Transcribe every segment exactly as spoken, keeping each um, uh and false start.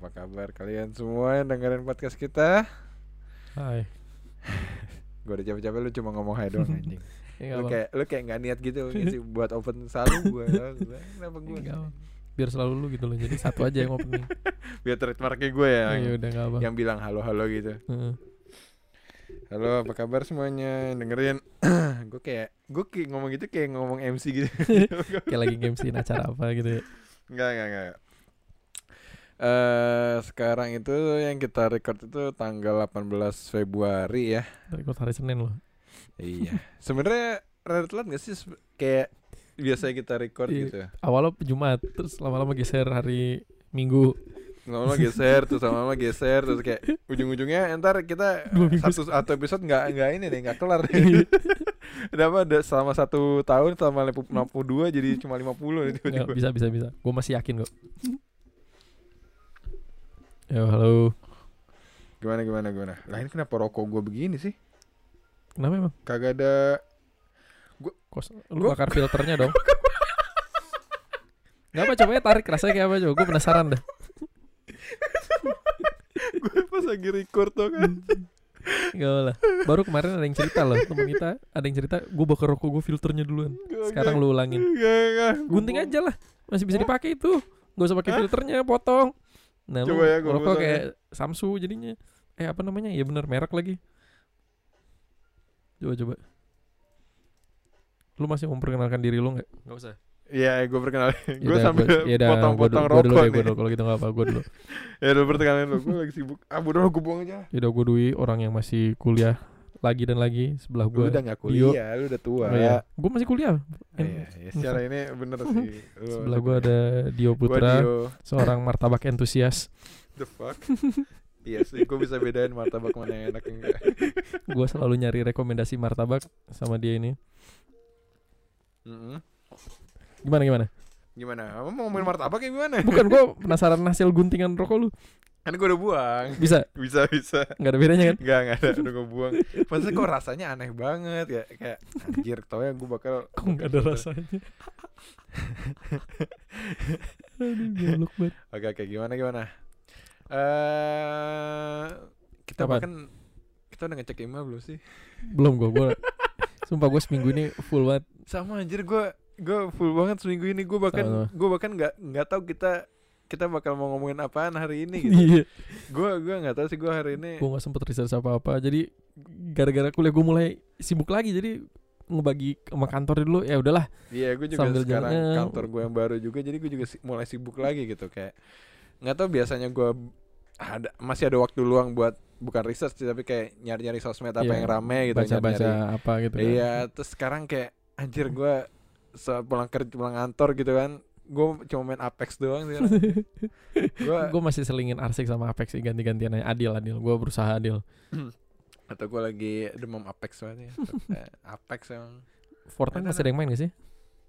kabar kalian semua yang dengerin podcast kita? Hai. Gue udah capek-capek lu cuma ngomong hai doang anjing. Ya, Lu Bang. kayak lu kayak nggak niat gitu ngisi buat open selalu gue. Kenapa gue? Enggak, Bang. Biar selalu lu gitu loh. Jadi satu aja yang opening. Biar trademarknya gue ya. Ya udah enggak, Bang. Yang bilang halo-halo gitu. Heeh. Halo, apa kabar semuanya? Dengerin. Gue kayak gue kayak ngomong gitu kayak ngomong M C gitu. Kayak lagi nge-M C-in acara apa gitu ya. Enggak, enggak, enggak. Eh sekarang itu yang kita record itu tanggal delapan belas Februari ya. Record hari Senin loh. Iya. Sebenarnya rada telat enggak sih kayak biasa kita record Iya. gitu. Awalnya Jumat, terus lama-lama geser hari Minggu. Lama-lama geser terus lama-lama geser terus kayak ujung-ujungnya entar kita Dua minggu satu atau episode enggak enggak ini deh enggak kelar deh. Udah apa ada selama satu tahun selama enam puluh dua jadi cuma lima puluh Nggak, tiba-tiba. bisa bisa bisa. Gue masih yakin kok. Yo, halo. Gimana gimana gimana? Lah ini kenapa rokok gue begini sih? Kenapa emang? Kagak ada. Kos, lu bakar filternya dong. Gak apa, coba ya tarik rasanya kayak apa coba. Gue penasaran dah. Gue pas lagi record tuh kan. Gak lah. Baru kemarin ada yang cerita loh, temen kita ada yang cerita gue bakar rokok gue filternya duluan. Sekarang lu ulangin. Gunting aja lah, masih bisa dipakai itu. Gak usah pakai filternya, potong. Nah, Coba lu ya, gua rokok potong kayak Samsu jadinya. Eh apa namanya? Ya bener merek lagi. Coba coba. Lu masih memperkenalkan diri lu nggak? Nggak usah. Iya, gue perkenalin. Gue Yaudah, sambil gua- yaudah, potong-potong gua dulu rokok deh, gua nih. dulu. Kalau gitu nggak apa, gue dulu. Ya udah perkenalin lu. Gue lagi sibuk. Ah, bodoh gue buang aja. Yaudah, gue Dwi, orang yang masih kuliah lagi dan lagi sebelah Lu gue. udah gak kuliah, lu udah tua. Oh, iya. Gue masih kuliah. Oh, iya, ya, secara ini bener sih. Lu Sebelah gue ada Dio Gua Putra, Dio. seorang martabak entusias. The fuck. Iya sih, gue bisa bedain martabak mana yang enak enggak. Gue selalu nyari rekomendasi martabak sama dia ini. Mm-mm. Gimana gimana? Gimana? Kamu mau ngomongin martabak ya gimana? Bukan, gue penasaran hasil guntingan rokok lu. Kan gue udah buang. Bisa? Bisa bisa. Nggak ada bedanya kan? Enggak, enggak ada, udah gue buang. Maksudnya kok rasanya aneh banget ya. Kayak anjir, tau ya gue bakal. Kok nggak ada rasanya? Aduh, goblok banget. Oke oke, gimana gimana? Eh kita Apaan? bahkan kita udah ngecek email belum sih? Belum gue, gue sumpah gue seminggu ini full banget. Sama anjir, gue gue full banget seminggu ini. Gue bahkan Sama. gue bahkan nggak nggak tahu kita kita bakal mau ngomongin apaan hari ini gitu. Iya. Gue gue nggak tahu sih gue hari ini. Gue nggak sempet research apa-apa. Jadi gara-gara kuliah gue mulai sibuk lagi. Jadi ngebagi sama kantor dulu. Ya udahlah. Iya, gue juga Sambil sekarang jalan- kantor gue yang baru juga, jadi gue juga si- mulai sibuk lagi gitu. Kayak nggak tahu, biasanya gue ada masih ada waktu luang buat bukan research sih, tapi kayak nyari-nyari sosmed apa Iya, yang rame gitu, baca-baca nyari-nyari. apa gitu kan. Iya, terus sekarang kayak anjir, gue saat pulang kerja pulang kantor gitu kan, gue cuma main Apex doang sih. Gue Gue masih selingin Arsik sama Apex sih, ganti-gantian aja. Adil adil. Gue berusaha adil. atau gue lagi demam Apex banget ya. Eh, Apex emang. Fortnite Ada masih ada yang main gak sih?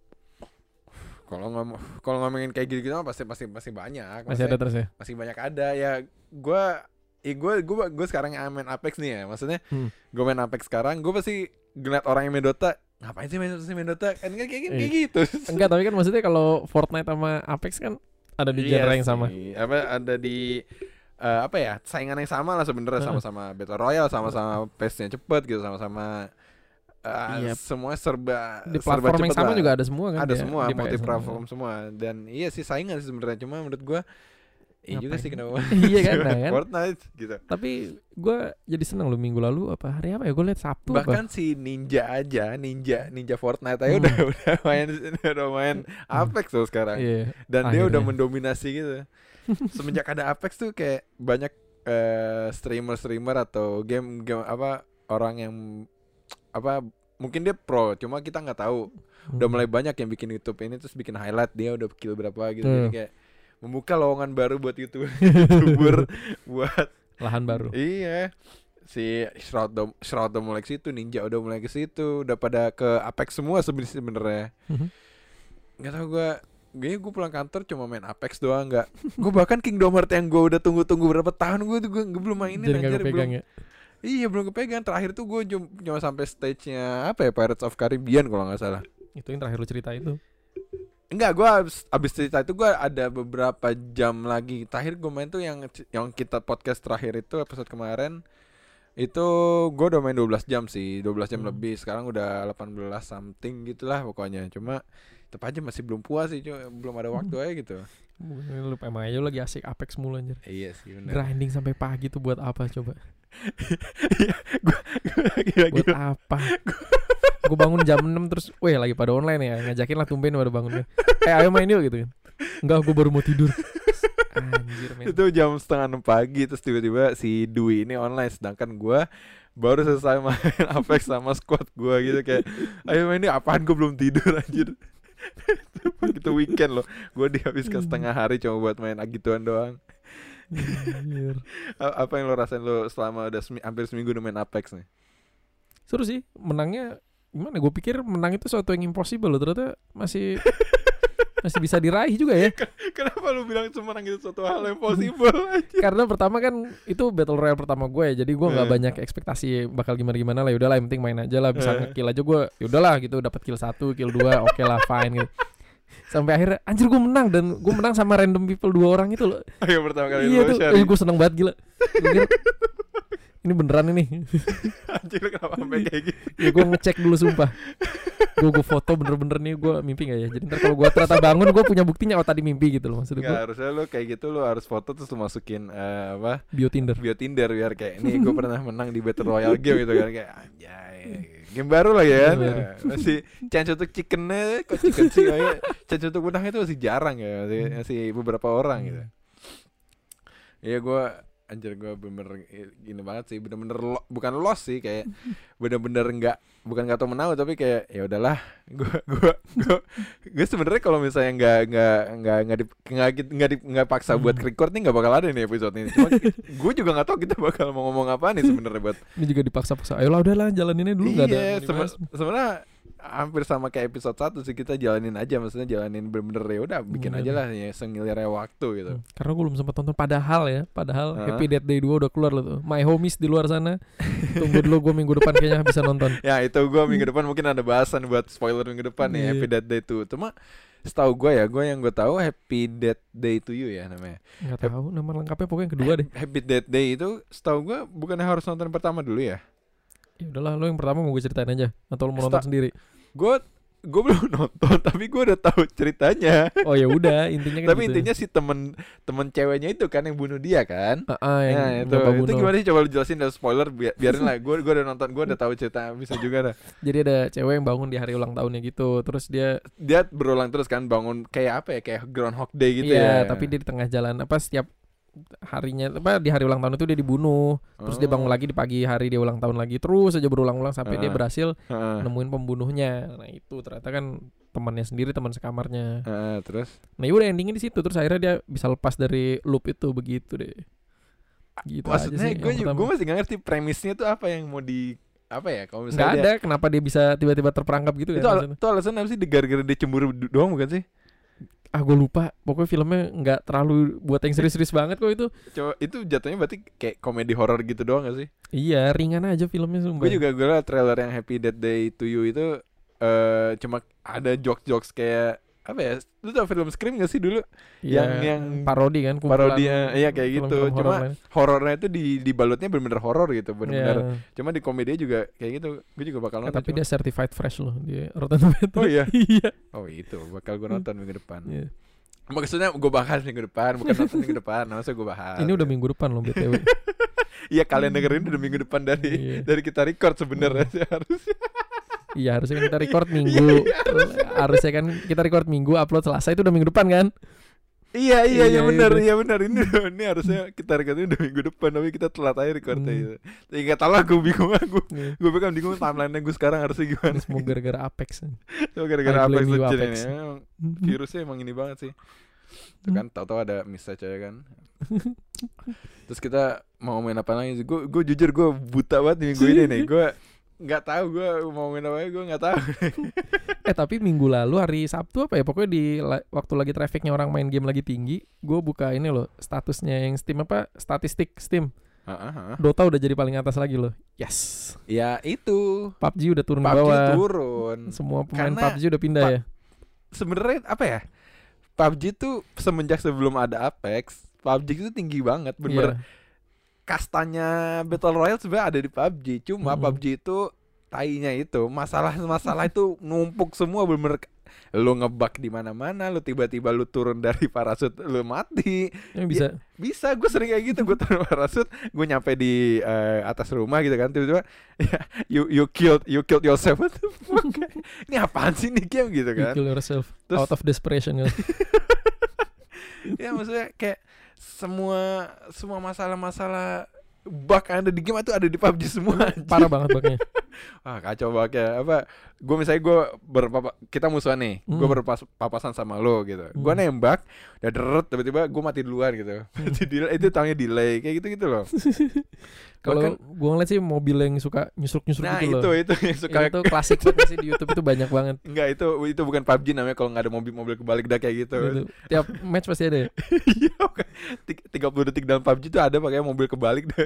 Kalau ngomong kalau ngomongin kayak gitu-gitu mah pasti pasti pasti banyak. Masih ada terus ya? Masih banyak ada ya. Gue eh gue gue gue sekarang yang main Apex nih ya. Maksudnya Hmm. gue main Apex sekarang, gue pasti ngeliat orang yang main Dota, ngapain sih main Dota sih main Dota? Kan kan kayak, kayak Iya. gitu. Enggak, tapi kan maksudnya kalau Fortnite sama Apex kan ada di Iya genre yang sih. sama. Apa ada di eh, apa ya? Saingan yang sama lah sebenarnya, Heeh. sama-sama Battle Royale, sama-sama pace-nya cepet gitu, sama-sama eh, Iya. semua serba Di serba platform yang cepet sama lah. juga ada semua kan. Ada dia, semua, di P S. multi platform semua. Dan iya sih saingan sih sebenarnya, cuma menurut gue iya juga Ngapain? sih kenapa. Iya kan, nah kan. Fortnite gitu. Tapi gue jadi seneng loh minggu lalu apa hari apa ya, gue liat Sabtu Bahkan apa. si Ninja aja, Ninja Ninja Fortnite aja Hmm. udah udah main udah main Apex tuh sekarang. Iya. Dan dia udah akhirnya. mendominasi gitu. Semenjak ada Apex tuh kayak banyak eh, streamer-streamer atau game game apa orang yang apa mungkin dia pro, cuma kita nggak tahu. Udah Hmm. mulai banyak yang bikin YouTube ini terus bikin highlight dia udah kill berapa gitu. Hmm. Jadi kayak membuka lowongan baru buat YouTube YouTuber buat Lahan baru. iya. Si Shroud udah, Shroud udah mulai ke situ, Ninja udah mulai ke situ, udah pada ke Apex semua sebenarnya sebenarnya. Mhm. Nggak tahu gue, gue gue pulang kantor cuma main Apex doang, nggak. Gue bahkan Kingdom Hearts yang gue udah tunggu-tunggu berapa tahun gue tuh gue, gue belum mainin Jadi nggak anjir, kepegang belum. ya. Iya belum kepegang. Terakhir tuh gue cuma, cuma sampai stage-nya apa ya, Pirates of Caribbean kalau nggak salah. Itu yang terakhir lu cerita itu. Enggak, gue abis, abis cerita itu gue ada beberapa jam lagi. Terakhir gue main tuh yang yang kita podcast terakhir itu episode kemarin. Itu gue udah main dua belas jam sih, dua belas jam Hmm. lebih. Sekarang udah delapan belas something gitulah pokoknya. Cuma tetap aja masih belum puas sih, cuma belum ada waktu aja gitu. Lu emang aja lu lagi asik Apex mulu anjir. Iya sih benar. Grinding sampai pagi tuh buat apa coba? Gue lagi Buat apa? Gue bangun jam enam terus, weh lagi pada online ya, ngajakin lah tumben pada bangun kan. Eh ayo main yuk gitu kan. Enggak, gue baru mau tidur. Anjir men. itu jam setengah enam pagi terus tiba-tiba si Dwi ini online, sedangkan gue baru selesai main Apex sama squad gue gitu kayak ayo main ini apaan, gue belum tidur anjir. Gitu weekend loh, gue dihabiskan setengah hari cuma buat main gituan doang. Anjir. A- Apa yang lo rasain lo selama udah semi- hampir seminggu udah main Apex nih? Seru sih, menangnya gimana? Gue pikir menang itu suatu yang impossible loh, ternyata masih masih bisa diraih juga ya. Kenapa lu bilang semenang itu suatu hal yang possible aja? Karena pertama kan itu battle royale pertama gue ya, jadi gue nggak Eh. banyak ekspektasi bakal gimana gimana lah. Yaudahlah, yang penting main aja lah, bisa Eh. ngekill aja gue. Yaudahlah gitu, dapat kill satu, kill dua, oke lah, fine gitu. Sampai akhirnya anjir gue menang, dan gue menang sama random people dua orang itu loh. Ayo pertama kali Iya lo tuh, share. eh, gue seneng banget gila. Gua kira, ini beneran ini. Anjir kenapa sampai kayak gitu? Ya gue ngecek dulu sumpah. Gue gue foto bener-bener nih gue mimpi gak ya. Jadi ntar kalau gue ternyata bangun gue punya buktinya, oh tadi mimpi gitu loh. Maksudnya Enggak, gue harusnya lo kayak gitu lo harus foto terus lo masukin eh, apa? bio Tinder. Bio Tinder biar kayak nih gue pernah menang di Battle Royale game gitu kan, kayak anjay. Game baru lah ya kan. Game baru. Ya, masih chance untuk chickennya kok chicken sih kayak chance untuk menang itu masih jarang ya, masih, masih beberapa orang gitu. Iya gue anjir gue bener-bener gini banget sih, bener-bener lo, bukan loss sih, kayak bener-bener nggak bukan nggak tau menang tapi kayak ya udahlah, gue gue gue gue sebenarnya kalau misalnya nggak nggak nggak nggak di nggak nggak di nggak paksa buat record nih nggak bakal ada nih episode ini. Cuma gue juga nggak tahu kita bakal mau ngomong apa nih sebenarnya buat. Ini juga dipaksa-paksa. Ayolah udahlah jalaninnya dulu, nggak ada. Iya, mau dibahas. seben- sebenarnya hampir sama kayak episode satu sih, kita jalanin aja, maksudnya jalanin bener-bener ya udah bikin Bener. aja lah ya sengilirnya waktu gitu. Hmm, Karena gue belum sempat tonton. Padahal ya, padahal Hah? Happy Death Day dua udah keluar loh tuh. My homies di luar sana. Tunggu dulu, gue minggu depan kayaknya bisa nonton. Ya itu gue minggu depan mungkin ada bahasan buat spoiler minggu depan nih, Iya. Happy Death Day tuh. Cuma setahu gue ya, gue yang gue tahu Happy Death Day to You ya namanya. Nggak tahu nama lengkapnya, pokoknya yang kedua deh. Happy Death Day itu setahu gue bukannya harus nonton yang pertama dulu ya? Ya udahlah, lo yang pertama mau gue ceritain aja atau lo mau Sta- nonton sendiri? Gue gue belum nonton tapi gue udah tahu ceritanya. Oh ya udah, intinya kan Tapi gitu. intinya si temen temen ceweknya itu kan yang bunuh dia kan. Ah, ah, yang Nah itu, Bapak itu bunuh. gimana sih, coba lu jelasin, dari spoiler biar, biarin lah. Gue gue udah nonton, gue udah tahu cerita bisa juga dah. Jadi ada cewek yang bangun di hari ulang tahunnya gitu. Terus dia Dia berulang terus kan bangun kayak apa ya, kayak Groundhog Day gitu iya, ya. tapi dia di tengah jalan apa setiap harinya apa di hari ulang tahun itu dia dibunuh. Terus dia bangun Oh. lagi di pagi hari dia ulang tahun lagi, terus aja berulang-ulang sampai dia Ah. berhasil Heeh. nemuin pembunuhnya. Nah, itu ternyata kan temannya sendiri, teman sekamarnya. Heeh, terus Nah, ya udah endingnya di situ. Terus akhirnya dia bisa lepas dari loop itu, begitu deh. Gitu aja maksudnya sih gue yang juga pertama. gue masih gak ngerti premisnya tuh apa yang mau di apa ya, kalau Nggak misalnya dia- ada kenapa dia bisa tiba-tiba terperangkap gitu itu, ya. al- maksudnya. itu alasan apa sih, gara-gara dia cemburu do- doang bukan sih? Ah, gue lupa. Pokoknya filmnya nggak terlalu buat yang serius-serius banget kok itu. Coba itu jatuhnya berarti kayak komedi horor gitu doang gak sih? Iya, ringan aja filmnya sumpah. Gue juga gue liat trailer yang Happy Death Day to You itu eh cuma ada jokes-jokes kayak apa ya? Lu tau film Scream gak sih dulu? Iya, yang- yang parodi kan, kumpulan Parodi, eh, iya kayak gitu. film-film Cuma horor lain. horornya itu di dibalutnya bener-bener horor gitu, bener-bener. Iya. Cuma di komedinya juga kayak gitu. Gue juga bakal Eh, nonton. tapi cuma- dia certified fresh loh di Rotten Tomatoes. Oh iya? Iya. Oh itu bakal gue nonton minggu depan. Iya. Maksudnya gue bahas minggu depan, bukan nonton minggu depan. Maksudnya gue bahas. Ini udah minggu depan loh B T W. Iya, kalian dengerin udah minggu depan dari Iya. dari kita record sebenarnya sih harusnya. Iya, harusnya kan kita record minggu. Harusnya kan kita record minggu, upload Selasa, itu udah minggu depan kan? Iya iya Iya, iya benar, iya. iya benar, ini ini harusnya kita recordnya udah minggu depan tapi kita telat aja recordnya Hmm. gitu. Tapi nggak tahu lah, gue bingung aku. Iya. Gue bahkan bingung timeline gue sekarang harusnya gimana. Ini semua gara-gara Apex. Cuma gara-gara I Apex blame you, Legends Apex. ini. Emang virusnya emang ini banget sih. Tuh kan tahu-tahu ada miss aja ya kan. Terus kita mau main apa lagi? Gue gue jujur gue buta banget nih minggu ini nih. Gue nggak tahu gue mau main apa, gue nggak tahu. Eh tapi minggu lalu hari Sabtu apa ya, pokoknya di la- waktu lagi trafficnya orang main game lagi tinggi, gue buka ini loh statusnya yang Steam, apa statistik Steam, Heeh, heeh. Dota udah jadi paling atas lagi loh. Yes. Ya itu P U B G udah turun P U B ke G bawah. turun. Semua pemain Karena P U B G udah pindah pa- ya. sebenarnya apa ya? P U B G tuh semenjak sebelum ada Apex, P U B G itu tinggi banget, bener-bener Iya. kastanya Battle Royale sebenarnya ada di P U B G. Cuma Mm-mm. P U B G itu tainya itu masalah-masalah itu numpuk semua, bener-bener lu ngebug di mana-mana, lu tiba-tiba lu turun dari parasut lu mati. Yang bisa. Ya, bisa, gue sering kayak gitu, gue turun parasut, gue nyampe di eh, atas rumah gitu kan, tiba-tiba ya, you you killed you killed yourself. What the fuck? Ini apaan sih nih game gitu You kan? kill yourself Terus- out of desperation kan. Ya maksudnya kayak semua semua masalah-masalah bug yang ada di game itu ada di P U B G semua. anjing. Parah banget bugnya. Wah kacau banget ya. Apa? Gue misalnya gue berpapa, kita musuhan nih, gue Hmm. berpapasan sama lo gitu. Gue Hmm. nembak, udah deret, tiba-tiba gue mati duluan gitu. Mati delay, itu tangnya delay kayak gitu gitu loh. Kalau Bahkan- gua ngeliat sih mobil yang suka nyusruk-nyusruk Nah gitu itu loh. itu yang suka. Itu klasik banget sih di YouTube, itu banyak banget. Enggak, itu itu bukan P U B G namanya kalau nggak ada mobil-mobil kebalik dah kayak gitu. Gitu. Tiap match pasti ada ya. Iya, oke. Tik- tiga puluh detik dalam P U B G itu ada pakai mobil kebalik dah.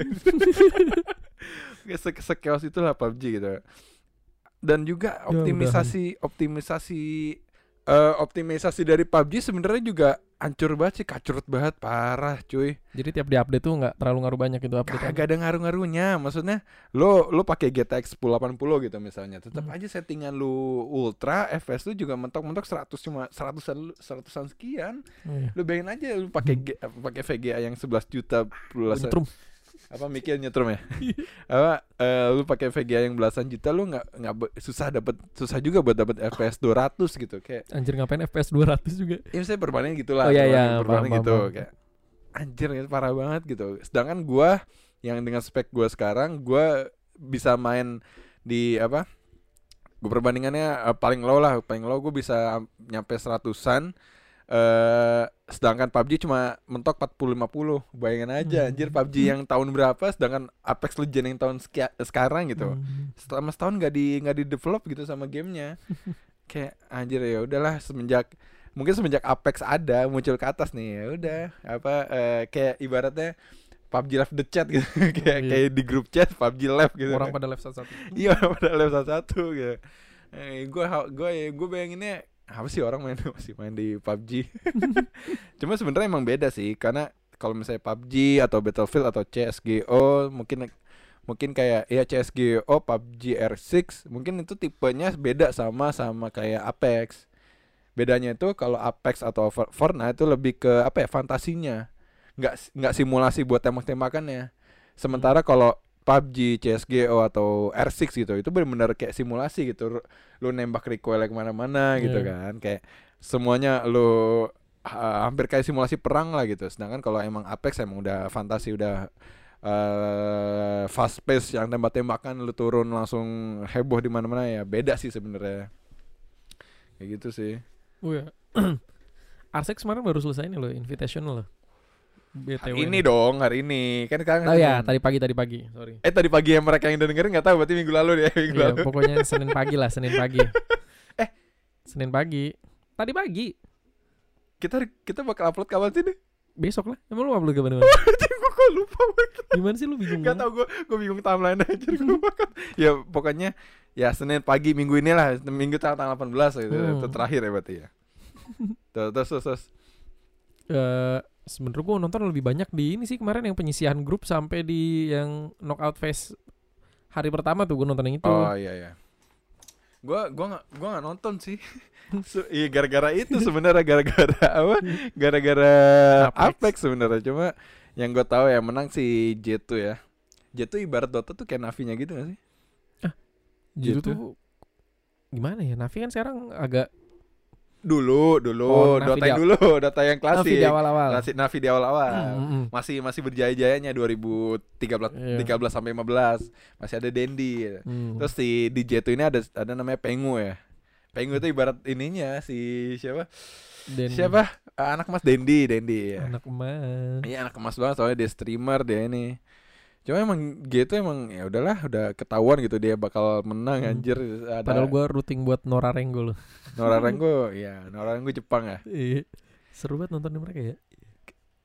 Kayak se- Sekeos itulah P U B G gitu. Dan juga Ya, optimisasi optimisasi eh, optimisasi dari P U B G sebenarnya juga hancur banget sih, kacrut banget, parah cuy. Jadi tiap di update tuh nggak terlalu ngaruh banyak itu update. Kagak ada ngaruh-ngaruhnya. Maksudnya lo lo pakai G T X sepuluh delapan puluh gitu misalnya, tetap Hmm. aja settingan lu ultra, F P S lu juga mentok-mentok seratus, cuma seratusan seratusan sekian. Iya. Lu bayangin aja lu pakai G- pakai V G A yang sebelas juta plus Nyetrum. apa mikir nyetrum ya. Apa eh, lu pakai V G A yang belasan juta, lu nggak nggak be- susah dapat susah juga buat dapat F P S dua ratus gitu kayak. Anjir, ngapain F P S dua ratus juga. Ya misalnya perbandingan gitulah. Oh, iya, perbandingan- iya, perbandingan paham, gitu paham, kayak anjir itu parah banget gitu. Sedangkan gua yang dengan spek gua sekarang, gua bisa main di apa? Gua perbandingannya eh, paling low lah, paling low gua bisa nyampe seratusan. Eh sedangkan P U B G cuma mentok empat puluh lima puluh. Bayangin aja Hmm. anjir, P U B G yang tahun berapa sedangkan Apex Legends yang tahun sekia- sekarang gitu. Hmm. Selama setahun nggak di nggak di develop gitu sama gamenya. Kayak anjir, ya udahlah, semenjak mungkin semenjak Apex ada muncul ke atas nih, ya udah apa eh, kayak ibaratnya P U B G Live the chat gitu. kayak Iya. kayak di grup chat P U B G Live gitu. Orang kan. pada level satu. Iya, pada level satu gitu. Eh, gue gue gue bayanginnya apa sih orang main masih main di P U B G. Cuma sebenarnya emang beda sih, karena kalau misalnya P U B G atau Battlefield atau C S G O mungkin mungkin kayak ya C S G O, P U B G R enam mungkin itu tipenya beda sama sama kayak Apex. Bedanya itu kalau Apex atau For- Fortnite itu lebih ke apa ya, fantasinya. Nggak nggak simulasi buat tembak-tembakannya. Sementara kalau P U B G, C S G O atau R enam gitu, itu benar-benar kayak simulasi gitu. Lu nembak recoil kemana-mana gitu Iya. kan, kayak semuanya lu ha- hampir kayak simulasi perang lah gitu. Sedangkan kalau emang Apex emang udah fantasi, udah eh, fast pace yang tembak-tembakan, lu turun langsung heboh di mana-mana, ya beda sih sebenarnya. Kayak gitu sih. Oh ya. R enam kemarin baru selesai nih loh, Invitational loh. B T W. Hari ini dong, hari ini kan sekarang. Oh ya, Senin. tadi pagi tadi pagi. Sorry. Eh tadi pagi yang mereka yang udah dengerin nggak tahu, berarti minggu lalu deh, minggu Iya, lalu. pokoknya Senin pagi lah, Senin pagi. Eh. Senin pagi. Tadi pagi. Kita kita bakal upload kapan sih deh? Besok lah. Emang lu upload kapan? Gue kok lupa banget. Gimana sih lu bingung? Gak banget? tau, gue gue bingung timeline aja. Gua bakal- ya pokoknya ya Senin pagi minggu inilah, minggu tanggal delapan belas gitu. Hmm. Itu terakhir ya berarti ya. Terus terus terus. terus. Eh, sebenarnya gue nonton lebih banyak di ini sih kemarin yang penyisihan grup sampai di yang knockout phase hari pertama tuh gue nonton yang itu. Oh iya iya. Gua gua nggak gua nggak nonton sih. Su- Iya gara-gara itu sebenarnya, gara-gara apa? Gara-gara Apex. Apex sebenarnya. Cuma yang gue tahu ya menang si Jet tuh ya. Jet tuh ibarat Dota tuh kayak Navi-nya gitu gak sih? Gitu gitu. tuh gimana ya? Navi kan sekarang agak Dulu, dulu, Oh, Navi Dota di yang aw- dulu, Dota yang klasik. Navi di awal-awal. Navi, Navi di awal-awal. Hmm, hmm, hmm. Masih masih berjaya-jayanya dua ribu tiga belas Iya. tiga belas sampai lima belas. Masih ada Dendi. Hmm. Terus di di Jet ini ada ada namanya Pengu ya. Pengu itu ibarat ininya si siapa? Dan Siapa? Ah, anak Mas Dendi, Dendi ya. anak emas. Iya, anak emas banget soalnya dia streamer, dia ini. Cuma emang gitu, emang ya udahlah, udah ketahuan gitu dia bakal menang Hmm. anjir. Ada Padahal gue rooting buat Nora Rengo loh. Nora Rengo, ya Nora Rengo Jepang ya. Iya. Seru banget nonton mereka ya.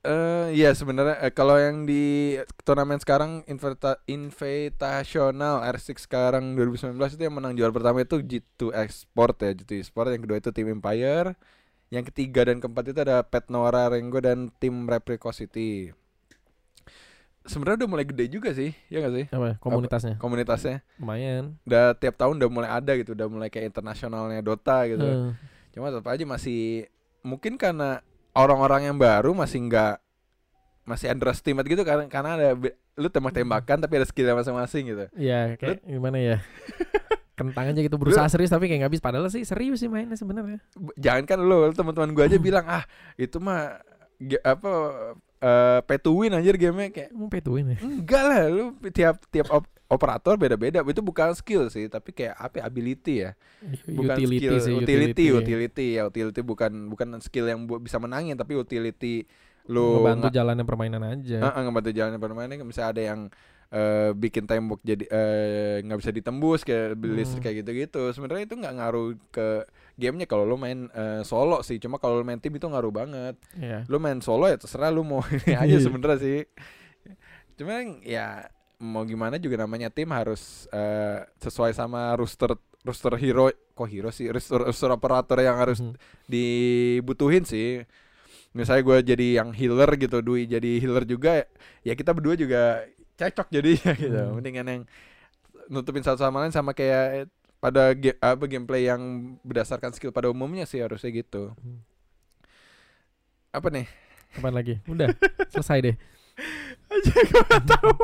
Eh ya sebenarnya eh, kalau yang di turnamen sekarang Invita- Invitational R enam sekarang dua ribu sembilan belas itu yang menang juara pertama itu G dua Export ya, G dua Export, yang kedua itu Team Empire, yang ketiga dan keempat itu ada Pet Nora Rengo dan tim Reciprocity. Sebenarnya udah mulai gede juga sih, ya nggak sih? Apa komunitasnya? Apa, komunitasnya Lumayan. udah tiap tahun udah mulai ada gitu, udah mulai kayak internasionalnya Dota gitu. Hmm. Cuma tetap aja masih mungkin karena orang-orang yang baru masih nggak masih underestimate gitu, karena karena ada be- lu tembak-tembakan tapi ada skill masing-masing gitu. Iya, kayak gimana ya? Kentang aja gitu berusaha serius tapi kayak nggak bisa. Padahal sih serius sih mainnya sebenarnya. B- Jangan kan lu, lu teman-teman gua aja bilang ah itu mah ge- apa eh pay to win anjir gamenya, kayak Mau pay to win ya? enggak lah, lu tiap tiap op- operator beda-beda. Itu bukan skill sih, tapi kayak apa ya, ability ya. Bukan Utility skill, sih, utility, utility ya, utility bukan bukan skill yang bu- bisa menangin, tapi utility lu Ngebantu nga- jalannya permainan aja. uh, ngebantu jalannya permainan. Misalnya ada yang eh, bikin tembok jadi eh, nggak bisa ditembus kayak beli listrik Hmm. kayak gitu-gitu. Sebenarnya itu nggak ngaruh ke gamenya kalau lu main eh, solo sih. Cuma kalau lu main tim itu ngaruh banget. Iya. Lu main solo ya terserah lu mau ini aja sebenarnya sih. Cuma ya mau gimana juga, namanya tim harus eh, sesuai sama roster roster hero, kok hero sih, roster, roster operator yang harus Mhm. dibutuhin sih. Misalnya gue jadi yang healer gitu, Dwi jadi healer juga, ya kita berdua juga cocok jadinya gitu. Hmm. Mendingan yang nutupin satu sama lain, sama kayak pada ge- apa gameplay yang berdasarkan skill pada umumnya sih, harusnya gitu. Hmm. Apa nih? Kapan lagi? Udah selesai deh. Aja gue gak tahu.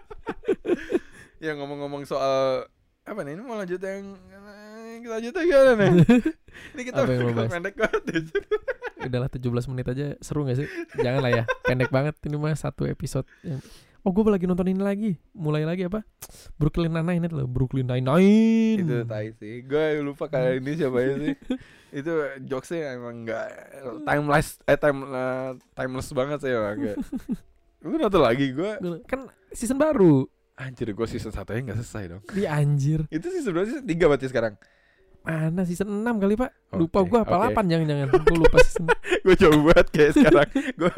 Ya ngomong-ngomong soal apa nih? Ini mau lanjut yang kita lanjut aja gimana nih? Ini kita Apa yang lo bahas? pendek banget. Udahlah tujuh belas menit aja, seru gak sih? Jangan lah ya, pendek banget ini mah satu episode yang... Oh gue lagi nonton ini lagi, mulai lagi apa? Brooklyn Nine-Nine itu loh, Brooklyn Nine-Nine. Itu tai sih. Gue lupa kali ini siapa ya sih. Itu jokesnya emang gak timeless, eh time uh, timeless banget sih emang. Gak. Lu nonton lagi gue. Gua- Kan season baru. Anjir, gue season satu nya gak selesai dong. Di anjir. Itu season berapa sih? tiga berarti sekarang. Mana season enam kali pak? Lupa Oke, gue apa oke. delapan jangan-jangan. Gue lupa season. Gue jauh banget kayak sekarang. Gue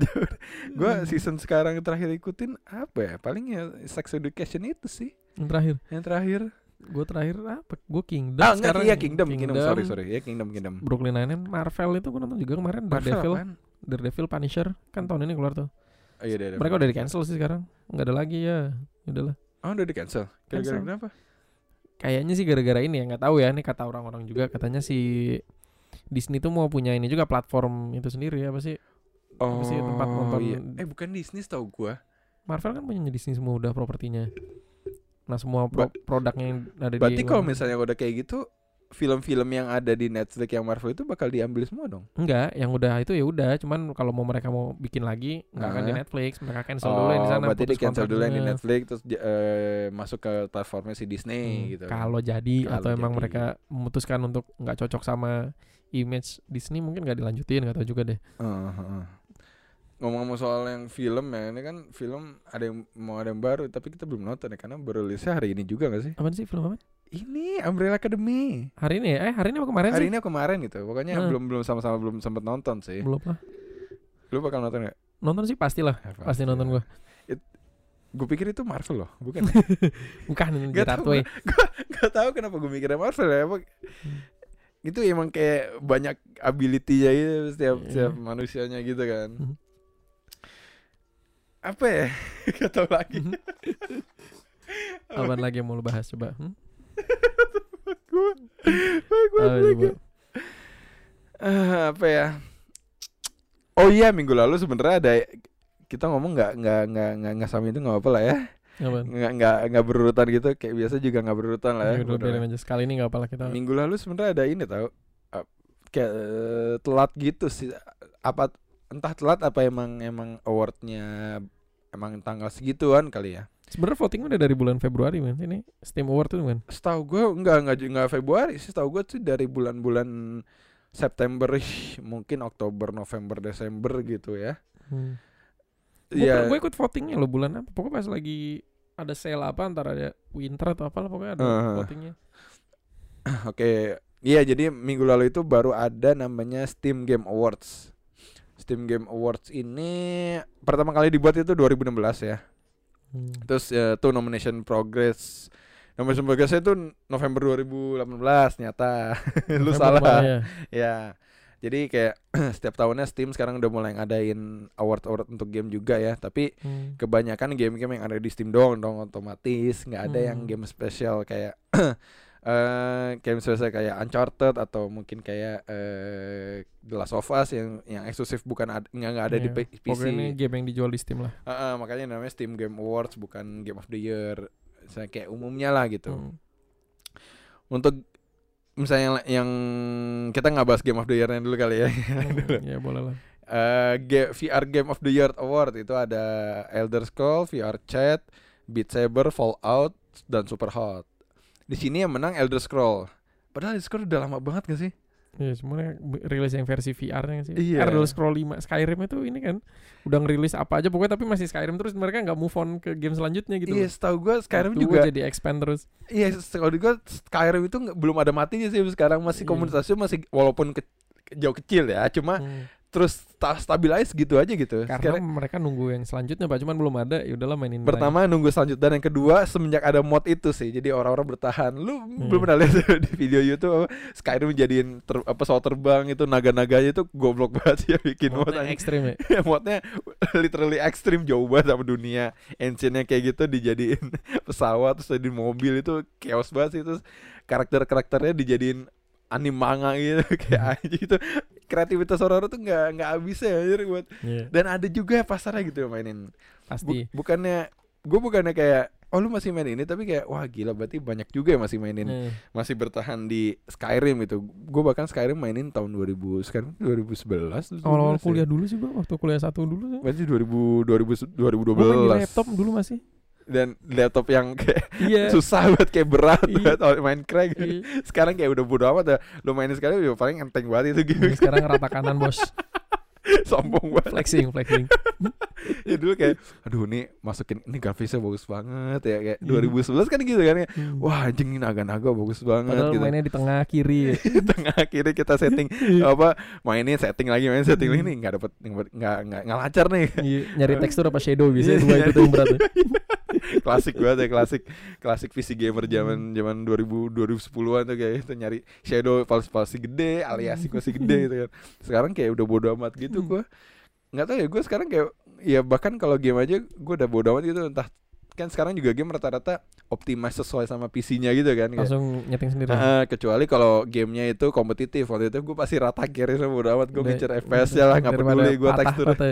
gue season sekarang terakhir ikutin apa ya? Paling ya Sex Education itu sih. Yang terakhir. Yang terakhir. Gue terakhir apa? Gue Kingdom. Ah enggak, sekarang. iya Kingdom, Kingdom, sorry sorry. Ya Kingdom, Kingdom. Brooklyn Nine-Nine, Marvel itu gue nonton juga kemarin. Marvel Daredevil, apaan? Daredevil, Punisher kan tahun ini keluar tuh. Oh, iya, iya, iya. Mereka udah di cancel sih sekarang. Nggak ada lagi ya. Udahlah. Oh, udah di cancel. Gara-gara Cancel. kenapa? Kayaknya sih gara-gara ini ya, nggak tahu ya. Ini kata orang-orang juga, katanya si Disney tuh mau punya ini juga platform itu sendiri apa sih? Oh, sih tempat nonton- iya. Eh bukan Disney tau gua. Marvel kan punya Disney semua udah propertinya. Nah semua pro- Ba- produknya yang ada Berarti di kalau misalnya udah kayak gitu, film-film yang ada di Netflix yang Marvel itu bakal diambil semua dong. enggak, yang udah itu ya udah. Cuman kalau mau mereka mau bikin lagi nggak akan di Ah. Netflix, mereka cancel dulu yang di sana. berarti di putus cancel dulu yang di kontraknya. Netflix terus j- eh, masuk ke platformnya si Disney Hmm, gitu. Kalau jadi Kalau atau emang jadi. mereka memutuskan untuk nggak cocok sama image Disney, mungkin nggak dilanjutin, nggak tahu juga deh. Heeh, heeh. Ngomong-ngomong soal yang film ya, ini kan film ada yang mau ada yang baru tapi kita belum nonton ya karena baru rilisnya hari ini juga gak sih? Apaan sih film apa? Ini Umbrella Academy. Hari ini ya? Eh hari ini apa kemarin Hari sih? ini apa kemarin gitu. Pokoknya Hmm. belum belum sama-sama belum sempet nonton sih. Belum lah. Lu bakal nonton gak? Nonton sih pastilah. Pasti nonton gua. Gue pikir itu Marvel loh, bukan? Bukan Gak Gerard tahu, Way. gue gak tahu kenapa gue mikirnya Marvel ya. Emang itu emang kayak banyak ability-nya gitu setiap Iya. setiap manusianya gitu kan. Mhm. Apa ya? Gak tahu lagi. Apaan lagi yang mau lu bahas coba? Hmm? Gue Apa coba? apa ya? Oh iya, minggu lalu sebenarnya ada kita ngomong nggak nggak nggak nggak nggak sama itu nggak apa lah ya. Apaan? Nggak nggak nggak berurutan gitu, kayak biasa juga nggak berurutan lah ya. Ya, udah Bodoh. biarin aja. Sekali ini nggak apa lah kita. Minggu lalu sebenarnya ada ini tau, uh, kayak uh, telat gitu sih, apa entah telat apa emang emang awardnya emang tanggal segituan kali ya. Sebenarnya voting udah dari bulan Februari man. Ini Steam Award tuh kan. Setahu gue enggak enggak enggak Februari sih, setahu gue tuh dari bulan-bulan September, ih, mungkin Oktober, November, Desember gitu ya. Hmm. Gue Iya. gue ikut votingnya loh bulan apa? Pokoknya pas lagi ada sale apa antara ada winter atau apa lah pokoknya ada Uh. votingnya. Oke, iya jadi minggu lalu itu baru ada namanya Steam Game Awards. Steam Game Awards ini pertama kali dibuat itu dua ribu enam belas ya. Hmm. Terus uh, tuh nomination progress Nomination progress itu November dua ribu delapan belas ternyata. Lu salah. Ya. Ya. Jadi kayak setiap tahunnya Steam sekarang udah mulai ngadain award-award untuk game juga ya. Tapi Hmm. kebanyakan game-game yang ada di Steam doang dong otomatis, nggak ada Hmm. yang game spesial kayak uh, game spesial kayak Uncharted atau mungkin kayak uh, The Last of Us yang yang eksklusif bukan ad, nggak nggak ada Iya. di P- PC. Pokoknya ini game yang dijual di Steam lah. Uh, uh, makanya namanya Steam Game Awards bukan Game of the Year. Misalnya kayak umumnya lah gitu. Hmm. Untuk misalnya yang, yang kita nggak bahas Game of the Year-nya dulu kali ya. Hmm, ya boleh lah. Uh, G- V R Game of the Year Award itu ada Elder Scrolls, V R Chat, Beat Saber, Fallout, dan Superhot. Di sini yang menang Elder Scrolls. Padahal Elder Scrolls udah lama banget gak sih? Ya semuanya rilis yang versi V R-nya sih. Iya. Elder Scrolls lima Skyrim itu ini kan udah ngerilis apa aja pokoknya tapi masih Skyrim terus mereka nggak move on ke game selanjutnya gitu. Iya, setahu gue Skyrim Waktu juga. jadi expand terus. Iya, setahu gue Skyrim itu nggak- belum ada matinya sih sekarang masih Iya. komunitasnya masih walaupun ke, jauh kecil ya, cuma Hmm. terus ta- stabilize gitu aja gitu. Karena Sekarang mereka nunggu yang selanjutnya Pak, cuman belum ada, ya udahlah mainin. pertama nunggu selanjutnya dan yang kedua semenjak ada mod itu sih jadi orang-orang bertahan. Lu Hmm. belum pernah lihat di video YouTube apa Skyrim jadiin ter, apa pesawat terbang itu naga-naganya itu goblok banget sih ya bikin mod modnya anjing. ekstrim ya. Modnya literally ekstrim jauh banget sama dunia. Engine-nya kayak gitu dijadiin pesawat terus jadi mobil itu chaos banget sih. Terus karakter-karakternya dijadiin anime manga gitu kayak aja gitu. Kreativitas orang-orang tuh nggak nggak habis ya anjir buat. Iya, Dan ada juga pasarnya gitu mainin. pasti. Bu- bukannya gue bukannya kayak oh lu masih main ini tapi kayak wah gila berarti banyak juga yang masih mainin Eh, masih bertahan di Skyrim itu. Gue bahkan Skyrim mainin tahun dua ribu sekarang dua ribu sebelas awal-awal kuliah dulu sih Bang, waktu kuliah satu dulu sih. berarti dua ribu dua ribu dua ribu dua Gua main di belas laptop dulu masih. dan laptop yang kayak Iya. susah banget kayak berat Iya. banget kalau main crack. Iya. Sekarang kayak udah bodo amat ya. Lu mainin sekali ya paling enteng banget itu game. Ini sekarang rata kanan bos. Sombong banget. Flexing, flexing. Ya dulu kayak aduh nih masukin ini grafisnya bagus banget ya kayak dua ribu sebelas kan gitu kan ya. Hmm. Wah anjing ini naga-naga bagus banget Padahal gitu. mainnya di tengah kiri. Ya. Tengah kiri kita setting apa mainin setting lagi main setting lagi nih nggak dapet nggak nggak nggak lancar nih. Iya, nyari tekstur apa shadow Iya, biasanya dua itu tuh yang berat. Ya. Klasik banget ya klasik klasik P C gamer zaman zaman dua ribu dua ribu sepuluhan tuh kayak itu nyari shadow palsi-palsi gede aliasing palsi gede gitu kan. Sekarang kayak udah bodo amat gitu Hmm. gue nggak tahu ya gue sekarang kayak ya bahkan kalau game aja gue udah bodo amat gitu entah kan sekarang juga game rata-rata optimize sesuai sama P C-nya gitu kan kayak. Langsung nyeting sendiri. Nah, kecuali kalau gamenya itu kompetitif waktu itu gue pasti rata kiri sama bodo amat gue Udah- ngincer F P S-nya lah nggak daripada peduli gue patah- tekstur patah.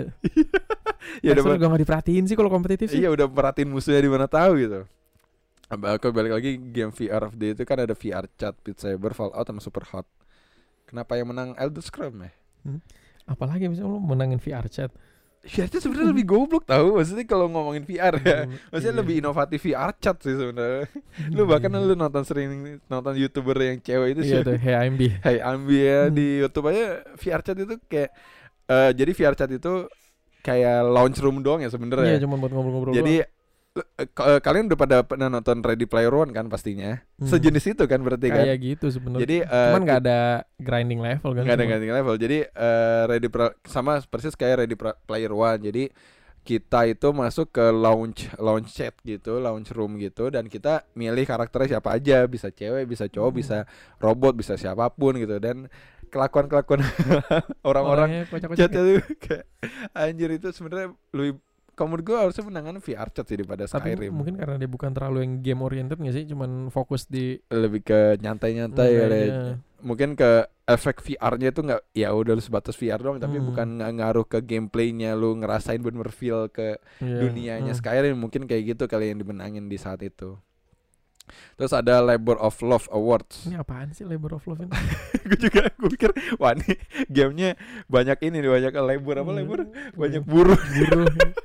ya udah Tekstur juga nggak diperhatiin sih kalau kompetitif sih. iya udah perhatiin musuhnya di mana tahu gitu. Aku balik lagi game V R of the itu kan ada V R Chat, Beat Saber, Fallout sama Superhot. Kenapa yang menang Elder Scrolls ya? Apalagi misalnya lo menangin V R chat. V R Chat sebenarnya lebih goblok tahu. Maksudnya kalau ngomongin V R ya, maksudnya Iya. lebih inovatif V R Chat sih sebenarnya. Lu bahkan lu nonton sering nonton YouTuber yang cewek itu Iya sih. tuh, hey Ambi. Hey Ambi ya Hmm. di YouTube aja V R Chat itu kayak eh, jadi V R Chat itu kayak launch room doang ya Iya, sebenarnya. cuma buat ngobrol-ngobrol. Jadi eh, k- eh, kalian udah pada pernah nonton Ready Player One kan pastinya. Hmm. Sejenis itu kan berarti kan. kayak gitu sebenarnya. Jadi eh, Cuman nggak ada grinding level kan. nggak ada cuma- ganti level. Jadi eh, Ready Pra- sama persis kayak Ready Pra- Player One. Jadi kita itu masuk ke launch launch chat gitu, launch room gitu dan kita milih karakternya siapa aja, bisa cewek, bisa cowok, Hmm. bisa robot, bisa siapapun gitu dan kelakuan-kelakuan orang-orang Orangnya kocak-kocak chat ya. itu kayak anjir itu sebenarnya lebih kamu menurut gue harusnya menangan V R chat sih daripada Tapi Skyrim. mungkin karena dia bukan terlalu yang game oriented nggak sih, cuman fokus di Lebih ke nyantai-nyantai Nyantai kali ya. aja. Mungkin ke efek V R-nya itu nggak ya udah lu sebatas V R doang tapi Hmm. bukan ng- ngaruh ke gameplaynya lu ngerasain bener feel ke Iya, dunianya hmm. Skyrim mungkin kayak gitu kali yang dimenangin di saat itu. Terus ada Labor of Love Awards. Ini apaan sih Labor of Love ini? Gue juga gue pikir wah ini gamenya banyak ini nih banyak labor apa labor banyak buruh. Buruh.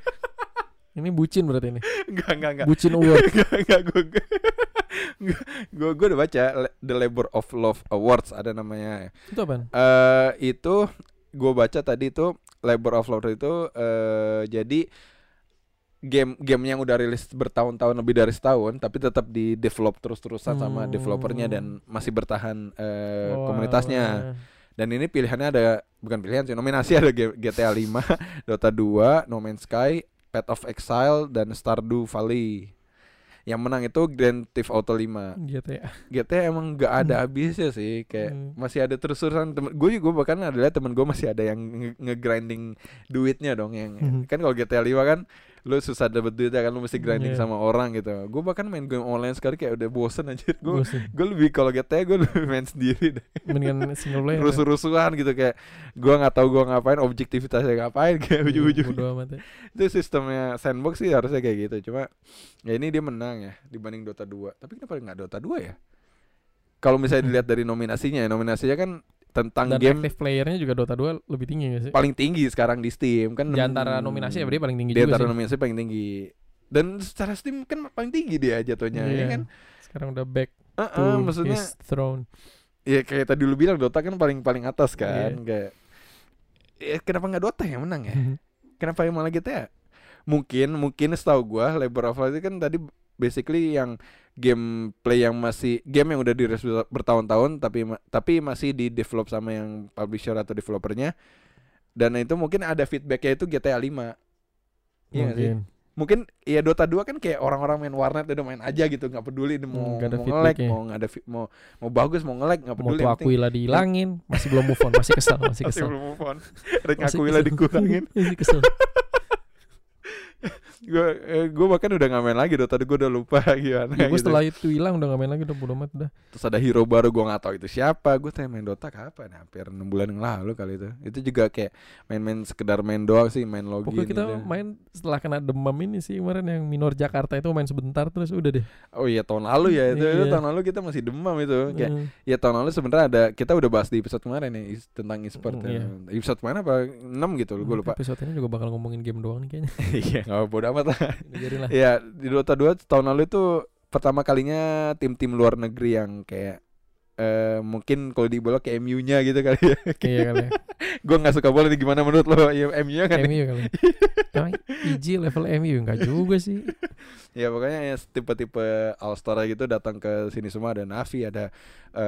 Ini bucin berarti ini. Enggak enggak enggak. Bucin award. Enggak enggak gue gue gue udah baca Le- The Labor of Love Awards ada namanya. Itu apaan? Eh itu gue baca tadi itu Labor of Love itu eh jadi game game yang udah rilis bertahun-tahun lebih dari setahun tapi tetap di develop terus-terusan sama Hmm. developernya dan masih bertahan eh, Oh, komunitasnya. alah. Dan ini pilihannya ada, bukan pilihan sih, nominasi ada G- GTA lima, Dota dua, No Man's Sky, Path of Exile, dan Stardew Valley. Yang menang itu Grand Theft Auto lima. G T A. G T A emang gak ada Hmm. habisnya sih, kayak Hmm. masih ada terus-terusan. Gue juga bahkan adalah temen gue masih ada yang nge- nge-grinding duitnya dong, yang Hmm. kan kalau G T A lima kan lu susah dapet duitnya kan, lu mesti grinding Yeah. sama orang gitu. Gue bahkan main game online sekali kayak udah bosen aja. Gue Bosen. gue lebih kalau G T A gue lebih main sendiri deh. Mendingan single player. Rusuh-rusuhan gitu, kayak gue nggak tahu gue ngapain, objektivitasnya ngapain, kayak Iya, ujung-ujung bodo amat ya. itu sistemnya sandbox sih harusnya kayak gitu. Cuma ya ini dia menang ya dibanding Dota dua. Tapi kenapa nggak Dota dua ya? Kalau misalnya dilihat dari nominasinya, ya, nominasinya kan tentang Dan game active playernya juga Dota dua lebih tinggi gak sih? paling tinggi sekarang di Steam kan. Di antara nominasi ya berarti paling tinggi Di juga antara sih. nominasi paling tinggi. Dan secara Steam kan paling tinggi dia jatuhnya, Iya. ya kan? Sekarang udah back Uh, to uh, maksudnya his throne. ya kayak tadi lu bilang Dota kan paling paling atas kan, Iya. kayak ya, kenapa nggak Dota yang menang ya? Kenapa yang malah G T A? Mungkin mungkin setahu gua Labor of Love itu kan tadi basically yang gameplay yang masih game yang udah dirilis ber- bertahun-tahun tapi ma- tapi masih di develop sama yang publisher atau developernya, dan itu mungkin ada feedbacknya itu G T A lima. Iya nggak sih? Mungkin. Mungkin ya Dota dua kan kayak orang-orang main warnet udah main aja gitu, nggak peduli dia mau Nggak ada mau nge-lag, feedbacknya. mau nggak ada fi- mau mau bagus mau nge-lag nggak Mau peduli, tuh yang penting akui lah dihilangin, masih belum move on, masih kesel, masih masih kesel. belum move on. Rek Masih ngakui lah kesel. dikurangin. Masih kesel. Gue eh, gue bahkan udah nggak main lagi Dota, gue udah lupa gimana Ya, gue gitu. setelah itu hilang udah gak main lagi, udah bodo amat udah. Terus ada hero baru gue nggak tahu itu siapa. Gue tanya main Dota kapan? Hampir enam bulan yang lalu kali itu. Itu juga kayak main-main sekedar main doang sih, main login. Pokoknya kita gitu. main setelah kena demam ini sih kemarin yang Minor Jakarta itu main sebentar terus udah deh. Oh iya tahun lalu ya itu, itu Iya. tahun lalu kita masih demam itu. Kayak Hmm. ya tahun lalu sebenarnya ada, kita udah bahas di episode kemarin nih is- tentang e-sport. Mm, ya. iya. Episode mana apa enam gitu, gue lupa. Episode ini juga bakal ngomongin game doang nih kayaknya. Iya nggak bodo amat lah. Udah jadi lah. Iya di Dota dua tahun lalu itu pertama kalinya tim-tim luar negeri yang kayak eh mungkin kalau di bola kayak M U-nya gitu kali ya. Iya kali ya. Gue nggak suka bola nih, gimana menurut lo? Ya M U-nya kan? M U kali. Emang E G level M U enggak juga sih. Ya pokoknya ya tipe-tipe All Star gitu datang ke sini semua. Ada Navi, ada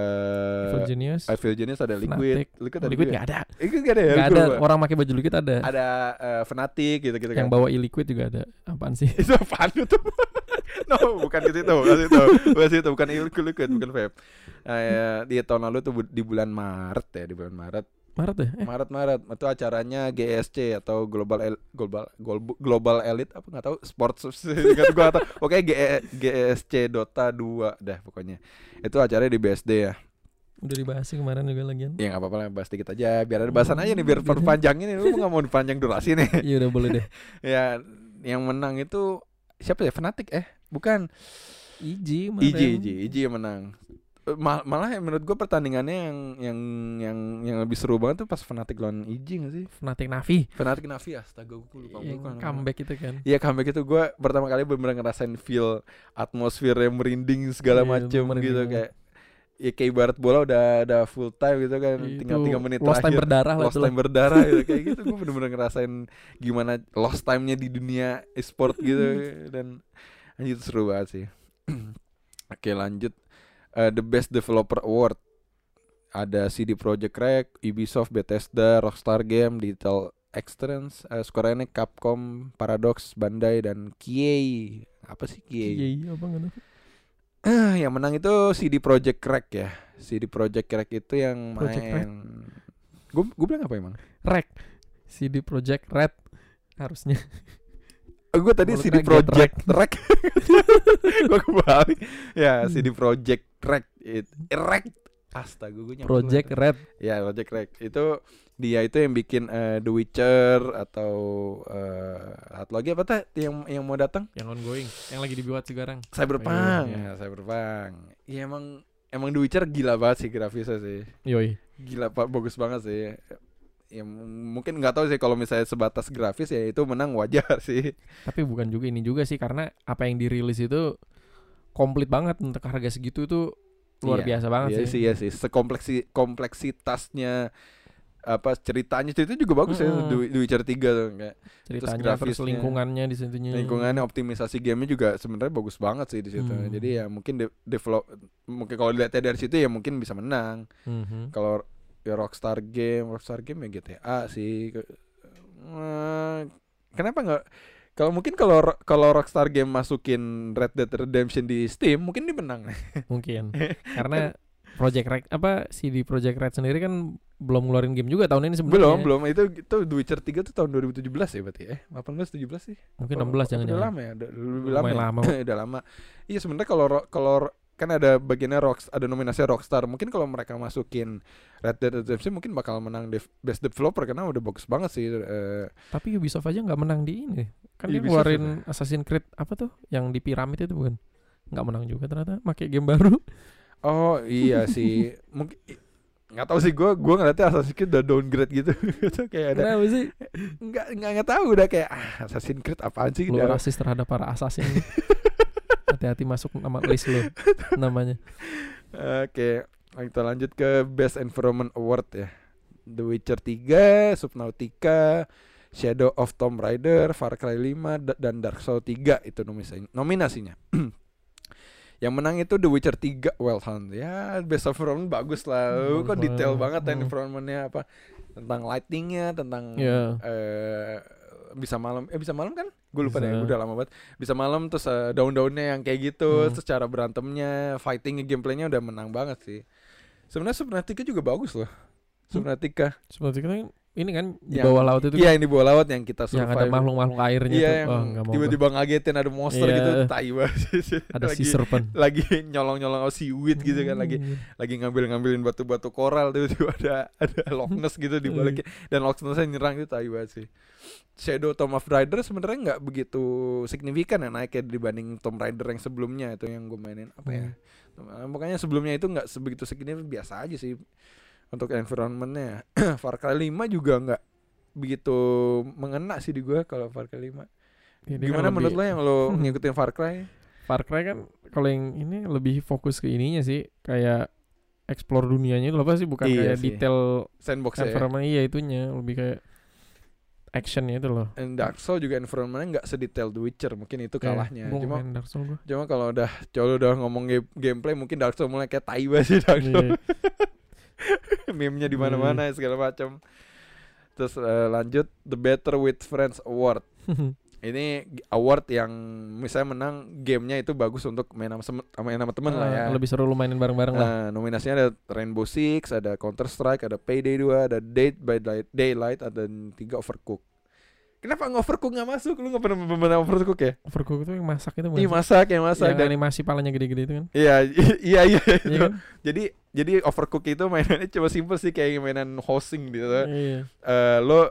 eh Evil Genius. Evil Genius, ada Liquid. Fnatic. Liquid ada Liquid juga. enggak ada. Liquid nggak ada ya? Enggak Gua ada. lupa. Orang pakai baju Liquid ada. Ada eh, Fnatic gitu-gitu kan. Yang bawa e-Liquid juga ada. Apaan sih? Itu apaan itu? No, bukan ke situ, bukan situ. Bukan situ, bukan Liquid, Liquid, bukan vape. Nah, ya, di tahun lalu tuh bu- di bulan Maret ya, di bulan Maret. Maret ya? Eh, Maret Maret itu acaranya G S C atau Global El- Global Global, Global Elite apa nggak tahu sports nggak gue nggak tahu, pokoknya G, G S C Dota dua dah pokoknya. Itu acaranya di B S D ya. udah dibahas sih kemarin juga lagian. Ya nggak apa-apa lah, bahas dikit aja biar ada bahasan aja nih, biar Biar- perpanjang ini. Lu nggak mau dipanjang durasi nih. Iya udah boleh deh. Ya yang menang itu siapa ya? Fnatic eh bukan E G I J I J I J yang menang. Eh, mal- malah ya menurut gue pertandingannya yang yang yang yang lebih seru banget tuh pas Fnatic lawan I J nggak sih? Fnatic Navi. Fnatic Navi, astaga gue lupa Yang lupa namanya. comeback itu kan. Iya comeback itu gue pertama kali bener-bener ngerasain feel atmosfer yang merinding segala Iya, macem merinding gitu, banget. kayak ya kayak ibarat bola udah ada full time gitu kan, Itu tinggal tiga menit lost time terakhir berdarah lah lost itu lah. time berdarah gitu kayak gitu. Gue bener-bener ngerasain gimana lost time-nya di dunia e-sport gitu, dan anjir seru banget sih. Oke lanjut. Uh, The Best Developer Award ada C D Projekt Red, Ubisoft, Bethesda, Rockstar Game, Digital Extremes, uh, Square Enix, Capcom, Paradox, Bandai, dan K A. Apa sih K A? Iya, apa enggak tahu. Ah, yang menang itu C D Projekt Red ya. C D Projekt Red itu yang Project Red. main. Gue gue bilang apa emang? Rek. C D Projekt Red harusnya. Oh, gue tadi Mulut C D Red, Projekt Red. Gue kebalik. Ya, C D Projekt Red. It, Red. Astaga, gue nyampe. Project Red. Ya, Project Red. Itu dia itu yang bikin eh, The Witcher atau eh atau lagi apa tuh yang yang mau datang? Yang ongoing, yang lagi dibuat sekarang. Cyberpunk. Iya, iya. Ya, Cyberpunk. Ya emang emang The Witcher gila banget sih grafisnya sih. Yoi. Gila Pak, bagus banget sih. Ya m- mungkin nggak tahu sih kalau misalnya sebatas grafis ya itu menang wajar sih. Tapi bukan juga ini juga sih, karena apa yang dirilis itu komplit banget untuk harga segitu tuh luar Iya, biasa banget iya sih. sih. Iya sih, sekompleksi kompleksitasnya apa ceritanya itu juga bagus ya Mm-mm. The The Witcher tiga tuh kayak Ceritanya terus, grafisnya, lingkungannya di situnya. lingkungannya, optimisasi gamenya juga sebenarnya bagus banget sih di situ. Hmm. Jadi ya mungkin de- develop mungkin kalau dilihatnya dari situ ya mungkin bisa menang. Mhm. Kalau ya Rockstar Game, Rockstar Game ya G T A sih. Uh, kenapa nggak? Kalau mungkin kalau kalau Rockstar Game masukin Red Dead Redemption di Steam, mungkin dia menang. Mungkin. Karena Project Red apa C D Project Red sendiri kan belum ngeluarin game juga tahun ini sebenarnya. Belum, belum. Itu itu The Witcher tiga tuh tahun dua ribu tujuh belas ya berarti ya. delapan belas tujuh belas sih. Mungkin enam belas jangan-jangan. Udah lama ya, udah lebih lama. Ya? lama. Udah lama. Iya sebenarnya kalau kalau kan ada bagiannya Rocks, ada nominasi Rockstar. Mungkin kalau mereka masukin Red Dead Redemption mungkin bakal menang dev, Best Developer karena udah bagus banget sih. Uh, Tapi Ubisoft aja nggak menang di ini. Kan dia Ubisoft ngeluarin ya. Assassin's Creed apa tuh? Yang di piramid itu bukan? Nggak menang juga ternyata. Pakai game baru. Oh iya sih. Mungkin nggak tahu sih gue gue ngeliatnya Assassin's Creed udah downgrade gitu. Kayak ada. Kenapa sih? Nggak nggak nggak tahu udah kayak ah, Assassin's Creed apaan sih? Lu Udah- rasis terhadap para assassin. Hati-hati masuk nama list lu namanya. Oke, kita lanjut ke Best Environment Award ya. The Witcher tiga, Subnautica, Shadow of Tomb Raider, Far Cry lima da- dan Dark Souls tiga itu nominasi- nominasinya. Yang menang itu The Witcher tiga Wild Hunt. Ya, Best Environment bagus lah. Hmm, Kok detail hmm, banget ya hmm. environmentnya apa? Tentang lightingnya, tentang Iya. eh, bisa malam, eh bisa malam kan? Gue lupa Bisa. deh, udah lama banget. Bisa malam terus eh, daun-daunnya yang kayak gitu, Hmm. terus cara berantemnya, fightingnya, gameplaynya udah menang banget sih. Sebenarnya Subnautica juga bagus loh. Subnautica. Seperti kan ini kan di Yang- bawah laut itu Iya, kan, yang di bawah laut yang kita yang survive. ada makhluk-makhluk airnya Iya, tuh. yang Oh, nggak mau tiba-tiba ngagetin ada monster Iya. gitu, tai banget. gua. Ada lagi, sea serpent. lagi nyolong-nyolong seaweed gitu kan, lagi Hmm. lagi ngambil-ngambilin batu-batu koral, tiba-tiba ada ada Loch Ness gitu di baliknya dan Loch Ness-nya nyerang itu tai banget sih. Shadow Tomb Raider sebenarnya nggak begitu signifikan ya naiknya dibanding Tomb Raider yang sebelumnya itu yang gue mainin apa ya. Hmm. Makanya sebelumnya itu nggak sebegitu signifikan, biasa aja sih untuk environment-nya. Far Cry lima juga nggak begitu mengena sih di gue kalau Far Cry lima. Ini kan Gimana lebih- menurut lo yang lo ngikutin Far Cry? Far Cry kan kalau yang ini lebih fokus ke ininya sih, kayak explore dunianya itu apa sih, bukan Iya kayak sih. detail Sandbox ya. environment. Iya itunya lebih kayak actionnya itu loh. And Dark Souls juga environment-nya nggak sedetail The Witcher, mungkin itu kalahnya. Gue Cuma main Dark Souls gua. cuma kalau udah coba udah ngomong game, gameplay mungkin Dark Souls mulai kayak tai banget sih Dark Souls. Iya. Meme-nya di mana-mana segala macam. Terus eh, lanjut The Better with Friends Award. Ini g- award yang misalnya menang gamenya itu bagus untuk main sama sem- sama main sama temen lah ya. Ah, lebih seru lu mainin bareng-bareng lah. Nah, nominasinya ada Rainbow Six, ada Counter Strike, ada Payday dua, ada Dead by Daylight, Daylight, ada tiga Overcooked. Kenapa nge-overcook nggak masuk? Lu nggak pernah pernah overcook ya? Overcooked itu yang masak itu bukan Iya sih? masak, yang masak. Yang Dan, animasi palanya gede-gede itu kan. iya, iya, iya. Iya itu. kan? Jadi, jadi Overcook itu mainannya cuma simple sih kayak mainan hosting gitu. Iya. Eh, lo,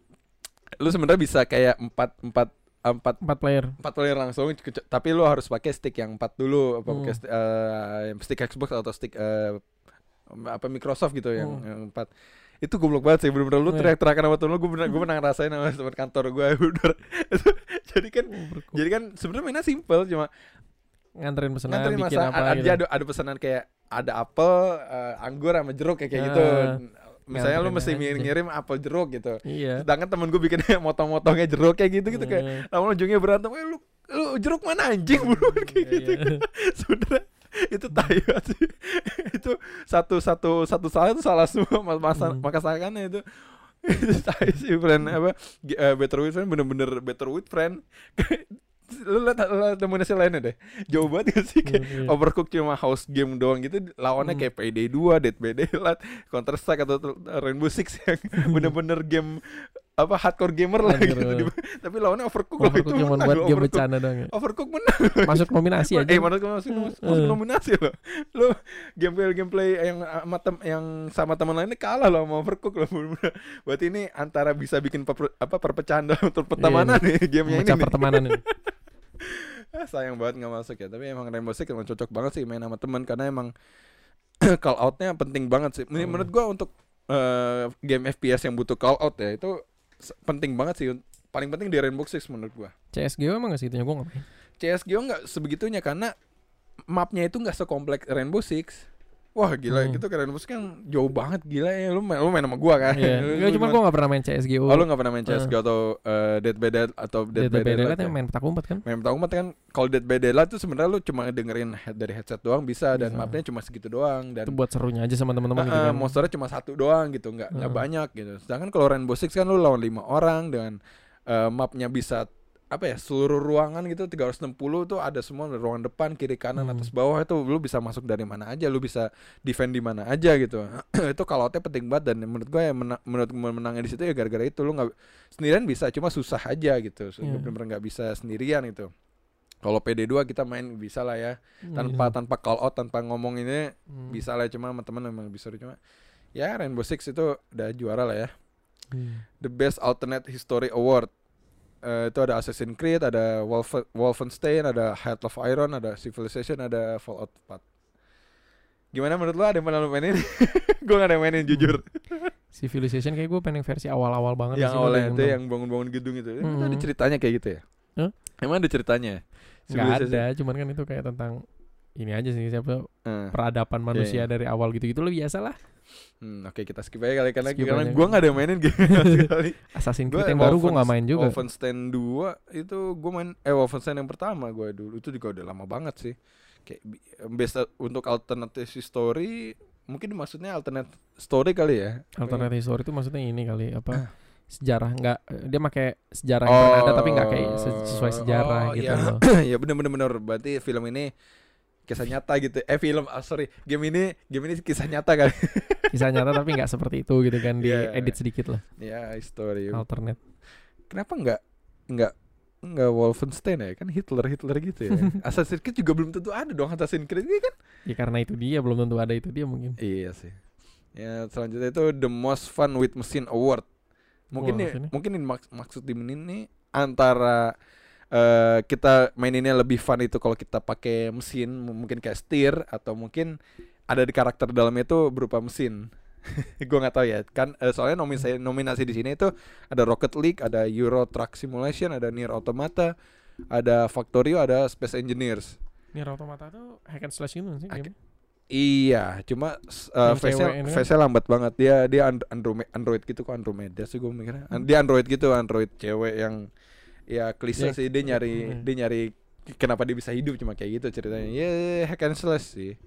lo sebenarnya bisa kayak empat empat empat Empat player. empat player langsung, kece- tapi lo harus pakai stick yang empat dulu, apa Hmm. pakai sti- eh, stick Xbox atau stick eh, apa Microsoft gitu yang, Hmm. yang empat. Itu goblok banget sih, bener-bener lu Iya. teriak-teriakan sama temen lu, gue pernah gue pernah ngerasain sama teman kantor gue. Bener. Jadi kan Overcooked. jadi kan sebenarnya mainnya simple, cuma Nganterin pesanan, nganterin bikin masak. apa Ada, gitu. ada ada pesanan kayak ada apel, eh, anggur sama jeruk kayak, kayak Ah, gitu. Misalnya lu nganterin mesti aja. ngirim apel jeruk gitu. Iya. Sedangkan temen gue bikinnya motong-motongnya jeruk kayak gitu gitu kayak Iya. lama ujungnya berantem, eh lu lu jeruk mana anjing buruan kayak Iya, gitu. iya. Sebenarnya itu tai banget sih. Itu satu satu satu salah itu salah semua mas masa Hmm. masakannya itu. Itu tai sih friend apa G- eh, Better with Friend bener-bener Better with Friend. Lu lihat lihat nominasi lainnya deh. Jauh banget gak sih kayak Iya. Overcooked cuma house game doang gitu, lawannya Hmm. kayak Payday dua, Dead by Daylight, Counter Strike atau t- Rainbow Six yang bener-bener game apa hardcore gamer lah Hardcore. gitu. Di- Tapi lawannya Overcooked loh, Overcooked itu cuma menang buat loh, game Overcooked. bercanda doang ya. Overcooked menang. Masuk nominasi aja. Eh, masuk masuk, masuk, masuk Eh. nominasi loh. Lo gameplay gameplay yang sama tem yang sama teman lainnya kalah loh sama Overcooked loh. Bener-bener. Berarti ini antara bisa bikin per- apa perpecahan dalam pertemanan nih gamenya ini. Memecah nih. pertemanan ini. Ah, sayang banget nggak masuk ya. Tapi emang Rainbow Six emang cocok banget sih main sama teman karena emang call outnya penting banget sih. Menurut Hmm. menurut gua untuk eh, game F P S yang butuh call out ya itu s- penting banget sih. Paling penting di Rainbow Six menurut gua. C S G O emang gak segitunya, gue gak main. C S G O nggak sebegitunya karena mapnya itu nggak sekompleks Rainbow Six. wah gila Hmm. gitu kan Rainbow Six kan jauh banget gila ya. Lu main, lu main sama gua kan. Iya. Lu- Enggak, lu cuma gimana? gue gak pernah main C S G O. Oh lu gak pernah main C S G O Uh. atau uh, Dead by Daylight atau Dead, Dead by by Daylight Daylight yang ya? main petak umpet kan? Main petak umpet kan. Kalau Dead by Daylight tuh sebenarnya lu cuma dengerin head dari headset doang bisa, dan Bisa. mapnya cuma segitu doang, dan Itu buat serunya aja sama teman-teman gitu uh, kan. monsternya cuma satu doang gitu, nggak nggak Uh. banyak gitu. Sedangkan kalau Rainbow Six kan lu lawan lima orang dengan uh, mapnya bisa apa ya, seluruh ruangan gitu tiga ratus enam puluh tuh ada semua, ruangan depan, kiri, kanan, Hmm. atas, bawah, itu lu bisa masuk dari mana aja, lu bisa defend di mana aja gitu. Itu kalau penting banget, dan menurut gue ya mena- menurut gue menangnya di situ ya gara-gara itu. Lu nggak sendirian bisa, cuma susah aja gitu. So, Yeah. bener-bener nggak bisa sendirian itu. Kalau P D dua kita main bisa lah ya, tanpa Iya. tanpa call out, tanpa ngomong ini Hmm. bisa lah, cuma sama teman memang bisa, cuma ya Rainbow Six itu udah juara lah ya. Hmm. The Best Alternate History Award. Eh, itu ada Assassin's Creed, ada Wolf- Wolfenstein, ada Heart of Iron, ada Civilization, ada Fallout empat. Gimana menurut lo, ada yang pernah lo mainin? Gue gak ada yang mainin jujur. Civilization kayak gue pengen versi awal-awal banget Yang sih, awalnya gua itu belum- yang bangun-bangun gedung itu. Emang Hmm. ada ceritanya kayak gitu ya? Hah? Emang ada ceritanya? nggak ada, cuman kan itu kayak tentang ini aja sih, siapa Eh, peradaban manusia iya. dari awal gitu-gitu lo biasa lah. hmm, Oke, kita skip aja kali, karena, Skip karena aja. gue gak ada yang mainin game sama sekali. Assassin's Gua Creed yang baru gue nggak main juga. Wolfenstein dua itu gue main, eh Wolfenstein yang pertama gue dulu itu juga udah lama banget sih. Kayak bi- based out- untuk alternative story, mungkin maksudnya alternate story kali ya. Alternative story itu maksudnya ini kali apa? Sejarah, nggak dia pakai sejarah Oh, yang pernah ada tapi nggak kayak se- sesuai sejarah oh, gitu iya. loh. Ya bener-bener bener. Berarti film ini kisah nyata gitu. Eh film, ah, sorry, game ini game ini kisah nyata kali. Kisah nyata tapi nggak seperti itu gitu kan, Iya. diedit sedikit lah. Ya story. Alternate. Kenapa nggak nggak nggak Wolfenstein ya, kan Hitler Hitler gitu ya. Assassin's Creed juga belum tentu ada dong Assassin's Creed ini kan. Ya karena itu dia, belum tentu ada itu dia mungkin. Iya sih. Ya selanjutnya itu The Most Fun with Machine Award. Mungkin Wah, nih, sini. mungkin ini maks- maksud di ini antara eh, kita maininnya lebih fun itu kalau kita pakai mesin, m- mungkin kayak steer, atau mungkin ada di karakter dalamnya itu berupa mesin. Gue nggak tahu ya. Kan eh, soalnya nominasi nominasi di sini itu ada Rocket League, ada Euro Truck Simulation, ada Nier Automata, ada Factorio, ada Space Engineers. Nier Automata tuh hack and slash gitu sih Hack- game. Iya, cuma uh, Yang face-nya cewek ini kan? face-nya lambat banget. Dia dia and- Android Android gitu kok, Andromeda sih gue mikirnya. An- Dia Android gitu, Android cewek yang ya klise Ya, sih, dia nyari hmm. dia nyari kenapa dia bisa hidup, cuma kayak gitu ceritanya. Ya hack and slash sih.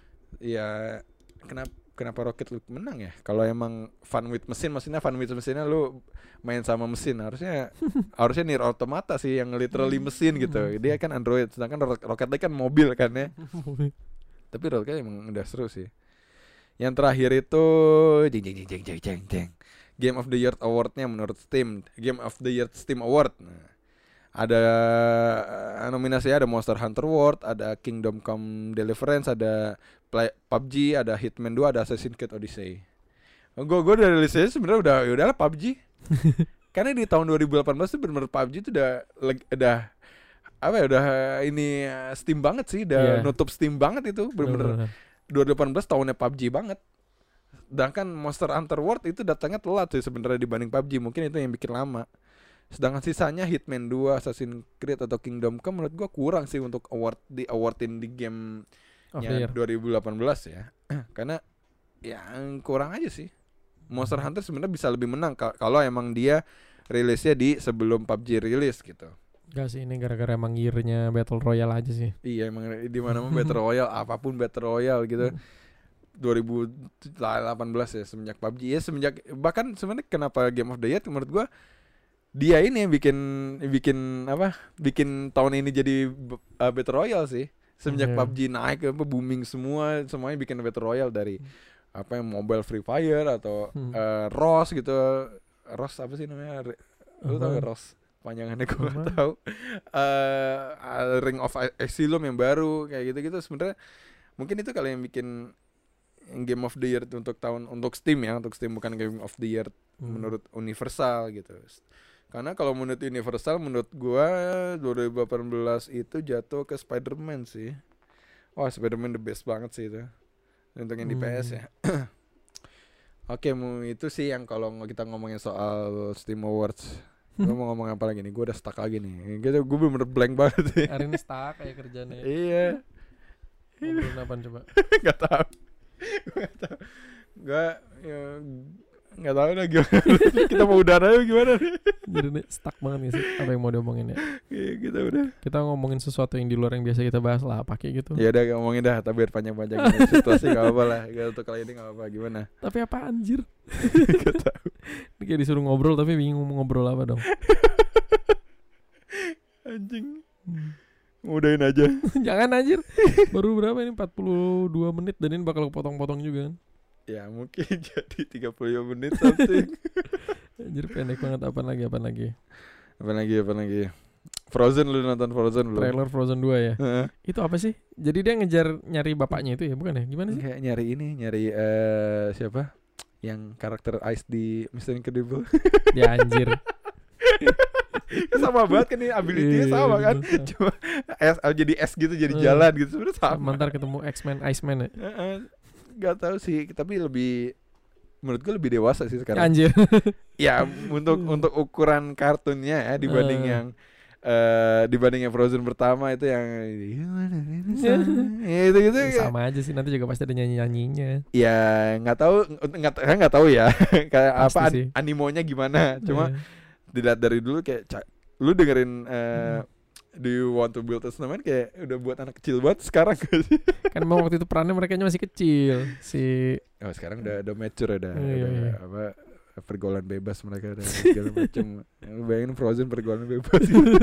Ya kenapa kenapa Rocket League menang ya? Kalau emang fun with mesin, maksudnya fun with mesinnya lu main sama mesin, harusnya harusnya Nier Automata sih yang literally mesin gitu. Dia kan Android, sedangkan Ro- Rocket League kan mobil kan ya. Tapi Rocket emang udah seru sih. Yang terakhir itu jeng jeng jeng jeng jeng jeng jeng. Game of the Year Award-nya menurut Steam, Game of the Year Steam Award. Nah, ada uh, nominasinya, ada Monster Hunter World, ada Kingdom Come Deliverance, ada Play, P U B G, ada Hitman dua, ada Assassin's Creed Odyssey. Gue gue dari listnya sebenarnya udah ya udahlah P U B G. Karena di tahun dua ribu delapan belas tuh benar-benar P U B G tuh udah leg- udah apa ya, udah ini uh, Steam banget sih, udah Iya. nutup Steam banget itu, bener-bener dua ribu delapan belas tahunnya P U B G banget. Sedangkan Monster Hunter World itu datangnya telat sih sebenarnya dibanding P U B G, mungkin itu yang bikin lama. Sedangkan sisanya Hitman dua, Assassin's Creed atau Kingdom Come menurut gua kurang sih untuk award di awardin di game Of the nya year. dua ribu delapan belas ya. Karena ya kurang aja sih. Monster Hunter sebenarnya bisa lebih menang ka- kalau emang dia rilisnya di sebelum P U B G rilis gitu. Enggak sih, ini gara-gara emang gear-nya Battle Royale aja sih. Iya emang di mana-mana Battle Royale, apapun Battle Royale gitu. dua ribu delapan belas ya, semenjak P U B G ya, semenjak bahkan sebenarnya kenapa Game of the Year menurut gua dia ini yang bikin bikin apa? Bikin tahun ini jadi uh, Battle Royale sih. Semenjak Iya. P U B G naik apa booming semua, semuanya bikin Battle Royale dari apa yang mobile Free Fire atau Hmm. uh, R O S gitu. R O S apa sih namanya? Re- Lu tau Apaan? gak R O S? Panjangannya gue gak Apaan? tahu. Uh, Ring of Asylum yang baru kayak gitu-gitu sebenarnya mungkin itu kali yang bikin Game of the Year untuk tahun untuk Steam ya, untuk Steam, bukan Game of the Year Hmm. menurut Universal gitu. Karena kalau menurut Universal, menurut gua dua ribu delapan belas itu jatuh ke Spider-Man sih. Wah, Spider-Man the best banget sih itu. Untuk yang di P S ya. Oke, mu itu sih yang kalau ng- kita ngomongin soal Steam Awards. Gua mau ngomong apa lagi nih? Gua udah stuck lagi nih. Gitu, gua bener-bener blank banget sih. Hari ini stuck kayak kerjanya. Iya, Ngobrolin apaan coba? nggak tahu. Gue ya, nggak tahu lah gimana. Kita mau udahan aja gimana nih? Jadi nih stuck banget nih sih apa yang mau diomongin ya. Iya kita udah. Kita ngomongin sesuatu yang di luar yang biasa kita bahas lah, pakai gitu. Ya udah ngomongin dah, tapi biar panjang-panjang. Situasi nggak apa-apa lah. Gak untuk kali ini nggak apa-apa. Gimana? Tapi apa anjir? Gak tahu. Ini kayak disuruh ngobrol tapi bingung mau ngobrol apa dong. Anjing. Hmm. Mudahin aja. Jangan anjir. Baru berapa ini empat puluh dua menit dan ini bakal potong-potong juga kan. Ya mungkin jadi tiga puluh lima menit something. Anjir pendek banget. Apa lagi apa lagi? Apa lagi apa lagi? Frozen, lu nonton Frozen belum? Trailer Frozen dua ya. Heeh. Itu apa sih? Jadi dia ngejar nyari bapaknya itu ya, bukan ya? Gimana sih? Kayak nyari ini, nyari eh siapa? Yang karakter Ice di Mister Incredible. Ya anjir. Kan sama banget kan nih, ability-nya Iya, sama kan. bener. Cuma es jadi es gitu, jadi Eh. jalan gitu sebenarnya sama. Mantar ketemu X-Men, Iceman ya. Heeh. Gak tahu sih, tapi lebih menurut gue lebih dewasa sih sekarang. Anjir. Ya untuk untuk ukuran kartunnya ya dibanding Eh. yang eh dibanding yang Frozen pertama itu yang ya itu gitu. Sama aja sih, nanti juga pasti ada nyanyi-nyanyinya. Ya nggak tahu nggak saya nggak tahu ya kayak Pasti apa an- sih. animonya gimana. Cuma Eh. dilihat dari dulu kayak ca- lu dengerin eh, Do You Want to Build a Snowman kayak udah buat anak kecil banget sekarang gak sih? Kan memang waktu itu perannya mereka masih kecil. Si Oh sekarang udah udah mature udah, Iya, udah iya. apa pergaulan bebas mereka udah segala macam. Lu bayangin Frozen pergaulan bebas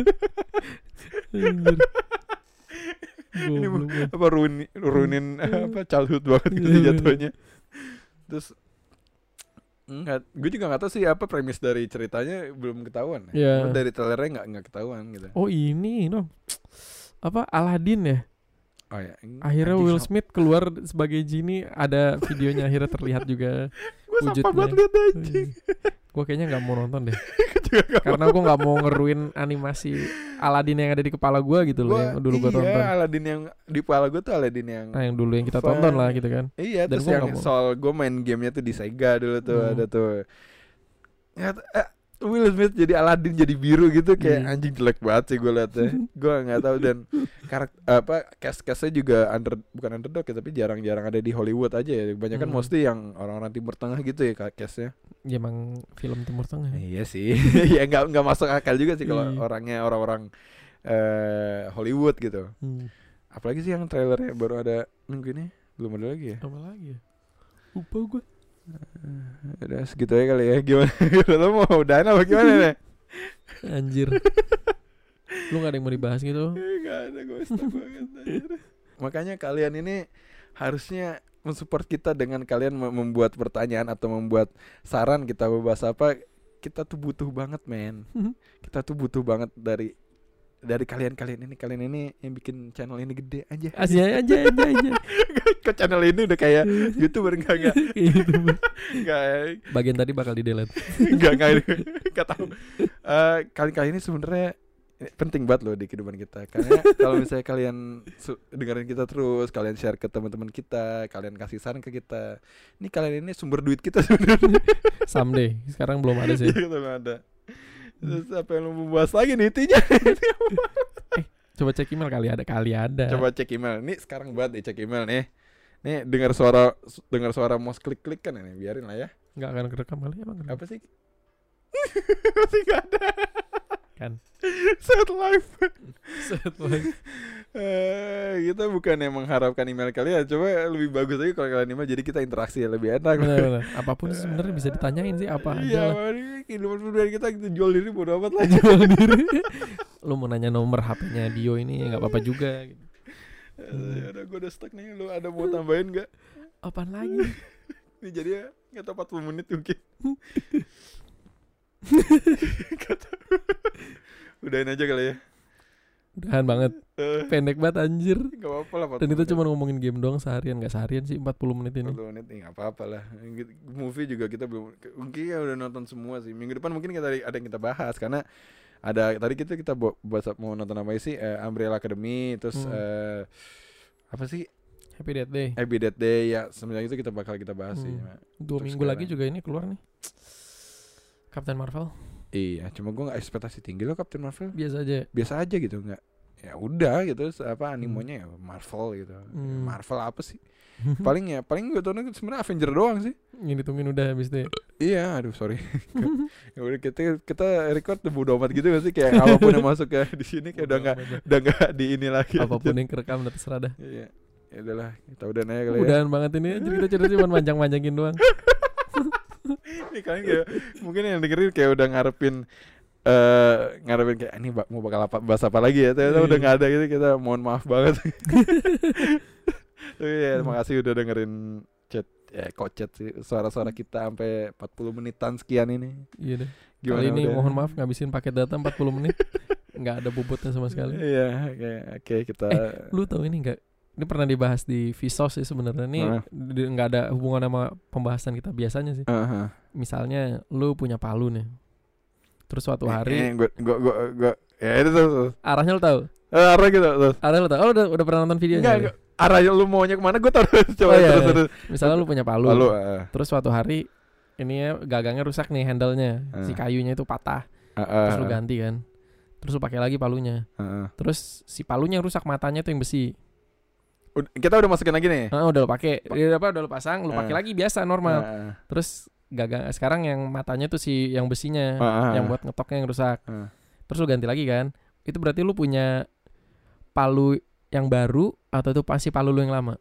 Anjir. Ini Goblok banget. apa ruin ruinin apa childhood banget gitu Iya, iya. jatuhnya. Terus enggak, gue juga nggak tahu sih apa premis dari ceritanya belum ketahuan. Iya. Cuma dari trailernya nggak nggak ketahuan gitu. Oh ini dong. Apa Aladdin ya? Oh ya. Akhirnya anjing, Will sam- Smith keluar sebagai genie, ada videonya akhirnya terlihat juga. Gue sampah wujudnya. banget liat anjing. Gue kayaknya nggak mau nonton deh, Gue juga nggak karena gue nggak mau ngeruin animasi Aladdin yang ada di kepala gue gitu loh, Gua- yang dulu gue iya, tonton. Aladdin yang di kepala gue tuh Aladdin yang Nah yang dulu yang kita Fun. tonton lah gitu kan. iya. dan Terus gua yang nggak mau. soal gue main gamenya tuh di Sega dulu tuh Hmm. ada tuh. Ya, eh, Will Smith jadi Aladdin jadi biru gitu kayak Hmm. anjing jelek banget sih gue liatnya. Gue nggak tahu dan karakter apa cast-castnya juga under bukan underdog ya tapi jarang-jarang ada di Hollywood aja ya. Kebanyakan Hmm. mostly yang orang-orang Timur Tengah gitu ya castnya. Ya emang film Timur Tengah. ya. Iya sih. Ya nggak nggak masuk akal juga sih kalau Iya. orangnya orang-orang eh, Hollywood gitu. Hmm. Apalagi sih yang trailernya baru ada minggu ini belum ada lagi ya. Apa lagi ya? Lupa gue. Udah segitu aja kali ya. Gimana? Lo mau udahan apa gimana nih? Anjir. Lu gak ada yang mau dibahas gitu? Gak ada, gue stuck banget anjir. Makanya kalian ini harusnya mensupport kita dengan kalian mem- membuat pertanyaan atau membuat saran kita mau bahas apa. Kita tuh butuh banget men. Kita tuh butuh banget dari dari kalian-kalian ini. Kalian ini yang bikin channel ini gede aja. Aja aja aja aja. Ke channel ini udah kayak YouTuber enggak enggak Gitu. enggak Bagian tadi bakal di delete. enggak enggak enggak tahu. Eh, kali-kali ini sebenarnya penting banget loh di kehidupan kita. Karena kalau misalnya kalian su- dengerin kita terus, kalian share ke teman-teman kita, kalian kasih saran ke kita. Ini kalian ini sumber duit kita sebenarnya. Someday. Sekarang belum ada sih. Kita belum ada. Terus apa yang lu mau bahas lagi nih intinya? Coba cek email kali ada kali ada. Coba cek email. Nih sekarang banget nih cek email nih. Nih dengar suara dengar suara mouse klik-klik kan ini, biarin lah ya. Nggak akan kerekam kali emang. Apa sih? Masih gak ada. Kan. Set live. Set live. Eh, kita bukan yang mengharapkan email kalian, coba lebih bagus lagi kalau kalian email jadi kita interaksi ya lebih enak. Benar-benar. Apapun sih sebenarnya bisa ditanyain sih apa aja Iya, lah. mari kehidupan pribadi kita kita jual diri bodo amat lah. Jual diri. Lu mau nanya nomor H P-nya Dio ini nggak apa-apa juga. Gitu. Ya udah gue udah stuck nih, lu ada mau tambahin nggak? Apaan lagi? Ini jadi ya nggak tahu empat puluh menit mungkin. Nggak tahu. Udahin aja kali ya. Udahan banget. Eh, Pendek banget anjir. Gak apa-apa lah. Dan kita cuma ngomongin game doang seharian. Gak seharian sih empat puluh menit ini. empat puluh menit nih gak apa-apa lah. Movie juga kita belum, mungkin ya udah nonton semua sih. Minggu depan mungkin kita ada yang kita bahas karena ada tadi kita kita bahas mau nonton apa sih? Eh, Umbrella Academy, terus Hmm. eh, apa sih? Happy Death Day. Happy Death Day ya. Sebenarnya itu kita bakal kita bahas sih. Hmm. Untuk Dua minggu sekarang. lagi juga ini keluar nih. Captain Marvel. Iya, cuma gue gak ekspektasi tinggi loh Captain Marvel. Biasa aja. Biasa aja gitu, nggak ya udah gitu apa animonya ya Marvel gitu. Hmm. Marvel apa sih? Paling ya paling gue tonton sebenarnya Avenger doang sih. Ini tungguin udah habis itu. Ya. Iya, aduh sorry. Ya udah kita kita record bodo amat gitu gak sih kayak apapun yang masuk ke di sini kayak udah enggak udah enggak di ini lagi. Apapun yang kerekam udah terserah dah. Iya. Ya udahlah, kita udah nanya kali ya. Udahan banget ini cerita-cerita cuma manjang-manjangin doang. Ini kalian kayak mungkin yang dengerin kayak udah ngarepin eh ngarepin kayak ini mau bakal apa bahas apa lagi ya. Ternyata udah enggak ada gitu, kita mohon maaf banget. Tapi ya makasih udah dengerin chat ya kok chat sih suara-suara kita sampai empat puluh menitan sekian ini. Iya deh. Gimana Kali ini udah? mohon maaf ngabisin paket data empat puluh menit. Enggak ada bobotnya sama sekali. Iya, oke oke kita Eh, lu tahu ini enggak? Ini pernah dibahas di Vsauce sih sebenarnya. Ini Heeh. di- nggak ada hubungan sama pembahasan kita biasanya sih. Heeh. Misalnya lu punya palu nih. Terus suatu Eh, hari gua gua gua, gua ya itu tuh. tuh. arahnya lu tahu? Eh, arah gitu tuh. Arahnya lu tahu? Oh, udah udah pernah nonton videonya? Enggak, nih? enggak. Arah lu maunya kemana gue tahu. Coba Oh, iya, terus iya. terus. Misalnya lu punya palu. Lalu uh, Terus suatu hari ini ya gagangnya rusak nih handle-nya. Si Eh. kayunya itu patah. uh, uh, Terus lu ganti kan. Terus lu pakai lagi palunya. uh, uh. Terus si palunya yang rusak, matanya tuh yang besi. Ud- Kita udah masukin lagi nih. Ah, udah lu pakai. Dia apa udah lu pasang, lu pakai Eh. lagi biasa normal. Uh, Terus gagang sekarang yang matanya tuh si yang besinya, uh, uh, yang buat ngetoknya yang rusak. uh. Terus lu ganti lagi kan. Itu berarti lu punya palu yang baru atau itu pasti palu lu yang lama?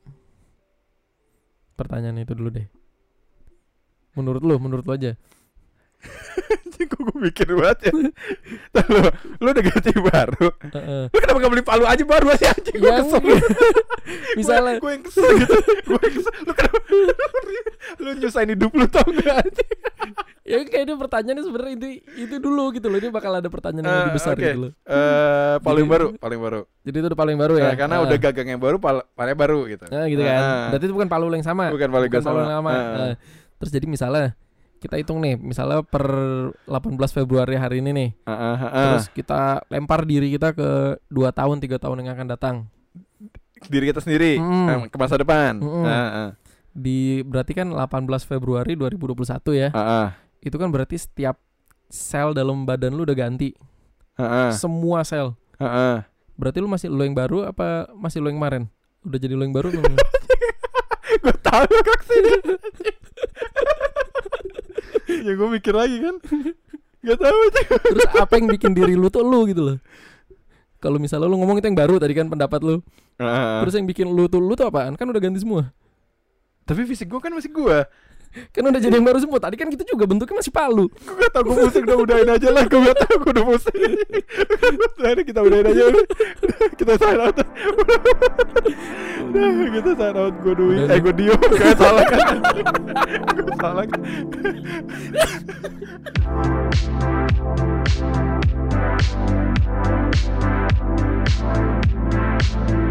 Pertanyaan itu dulu deh. Menurut lu, menurut lu aja. Anjing kok gue mikir banget ya. Tuh, lu, lu udah ganti baru. Heeh. Lu kenapa gak beli palu aja baru sih anjing? Gue Yang kesel. misalnya Gue yang kesel gitu. Gue yang kesel. Lu kenapa lu nyusahin hidup lu tau gak anjing? ya kayak ini pertanyaannya sebenarnya itu itu dulu gitu loh. Ini bakal ada pertanyaan yang Eh, lebih besar oke. gitu loh. Eh, paling Jadi- baru, paling baru. Jadi itu udah paling baru ya. Nah, karena Ah. udah gagang yang baru, pal palanya baru gitu. Nah, gitu kan. Ah. Berarti itu bukan palu yang sama. Bukan palu Bukan yang palu sama. yang lama. Ah. Nah, terus jadi misalnya kita hitung nih, misalnya per delapan belas Februari hari ini nih. Ah, ah, ah. Terus kita lempar diri kita ke dua tahun, tiga tahun yang akan datang. Diri kita sendiri Mm. eh, ke masa depan. Mm-mm. Ah, ah. Di berarti kan delapan belas Februari dua ribu dua puluh satu ya. Ah, ah. Itu kan berarti setiap sel dalam badan lu udah ganti. Ah, ah. Semua sel. Ah, ah. Berarti lu masih lu yang baru apa masih lu yang kemarin? Udah jadi lu yang baru belum? Gue tahu kak sini. Ya gue mikir lagi kan. Gak tahu aja. Terus apa yang bikin diri lu tuh lu gitu loh. Kalau misalnya lu ngomong itu yang baru tadi kan pendapat lu. Ah, ah. Terus yang bikin lu tuh lu tuh apaan? Kan udah ganti semua. Tapi fisik gue kan masih gue. Kan udah jadi yang baru semua. Tadi kan kita juga bentuknya masih palu. Gue gak tau, gue pusing, udah udahin aja lah. Gue gak tau, gue udah pusing. Udah kita udahin aja udah. Kita sign out. Udah, kita sign out. Gue Dwi, Udah, eh gue Dio. Gak salah kan. Gue salah kan.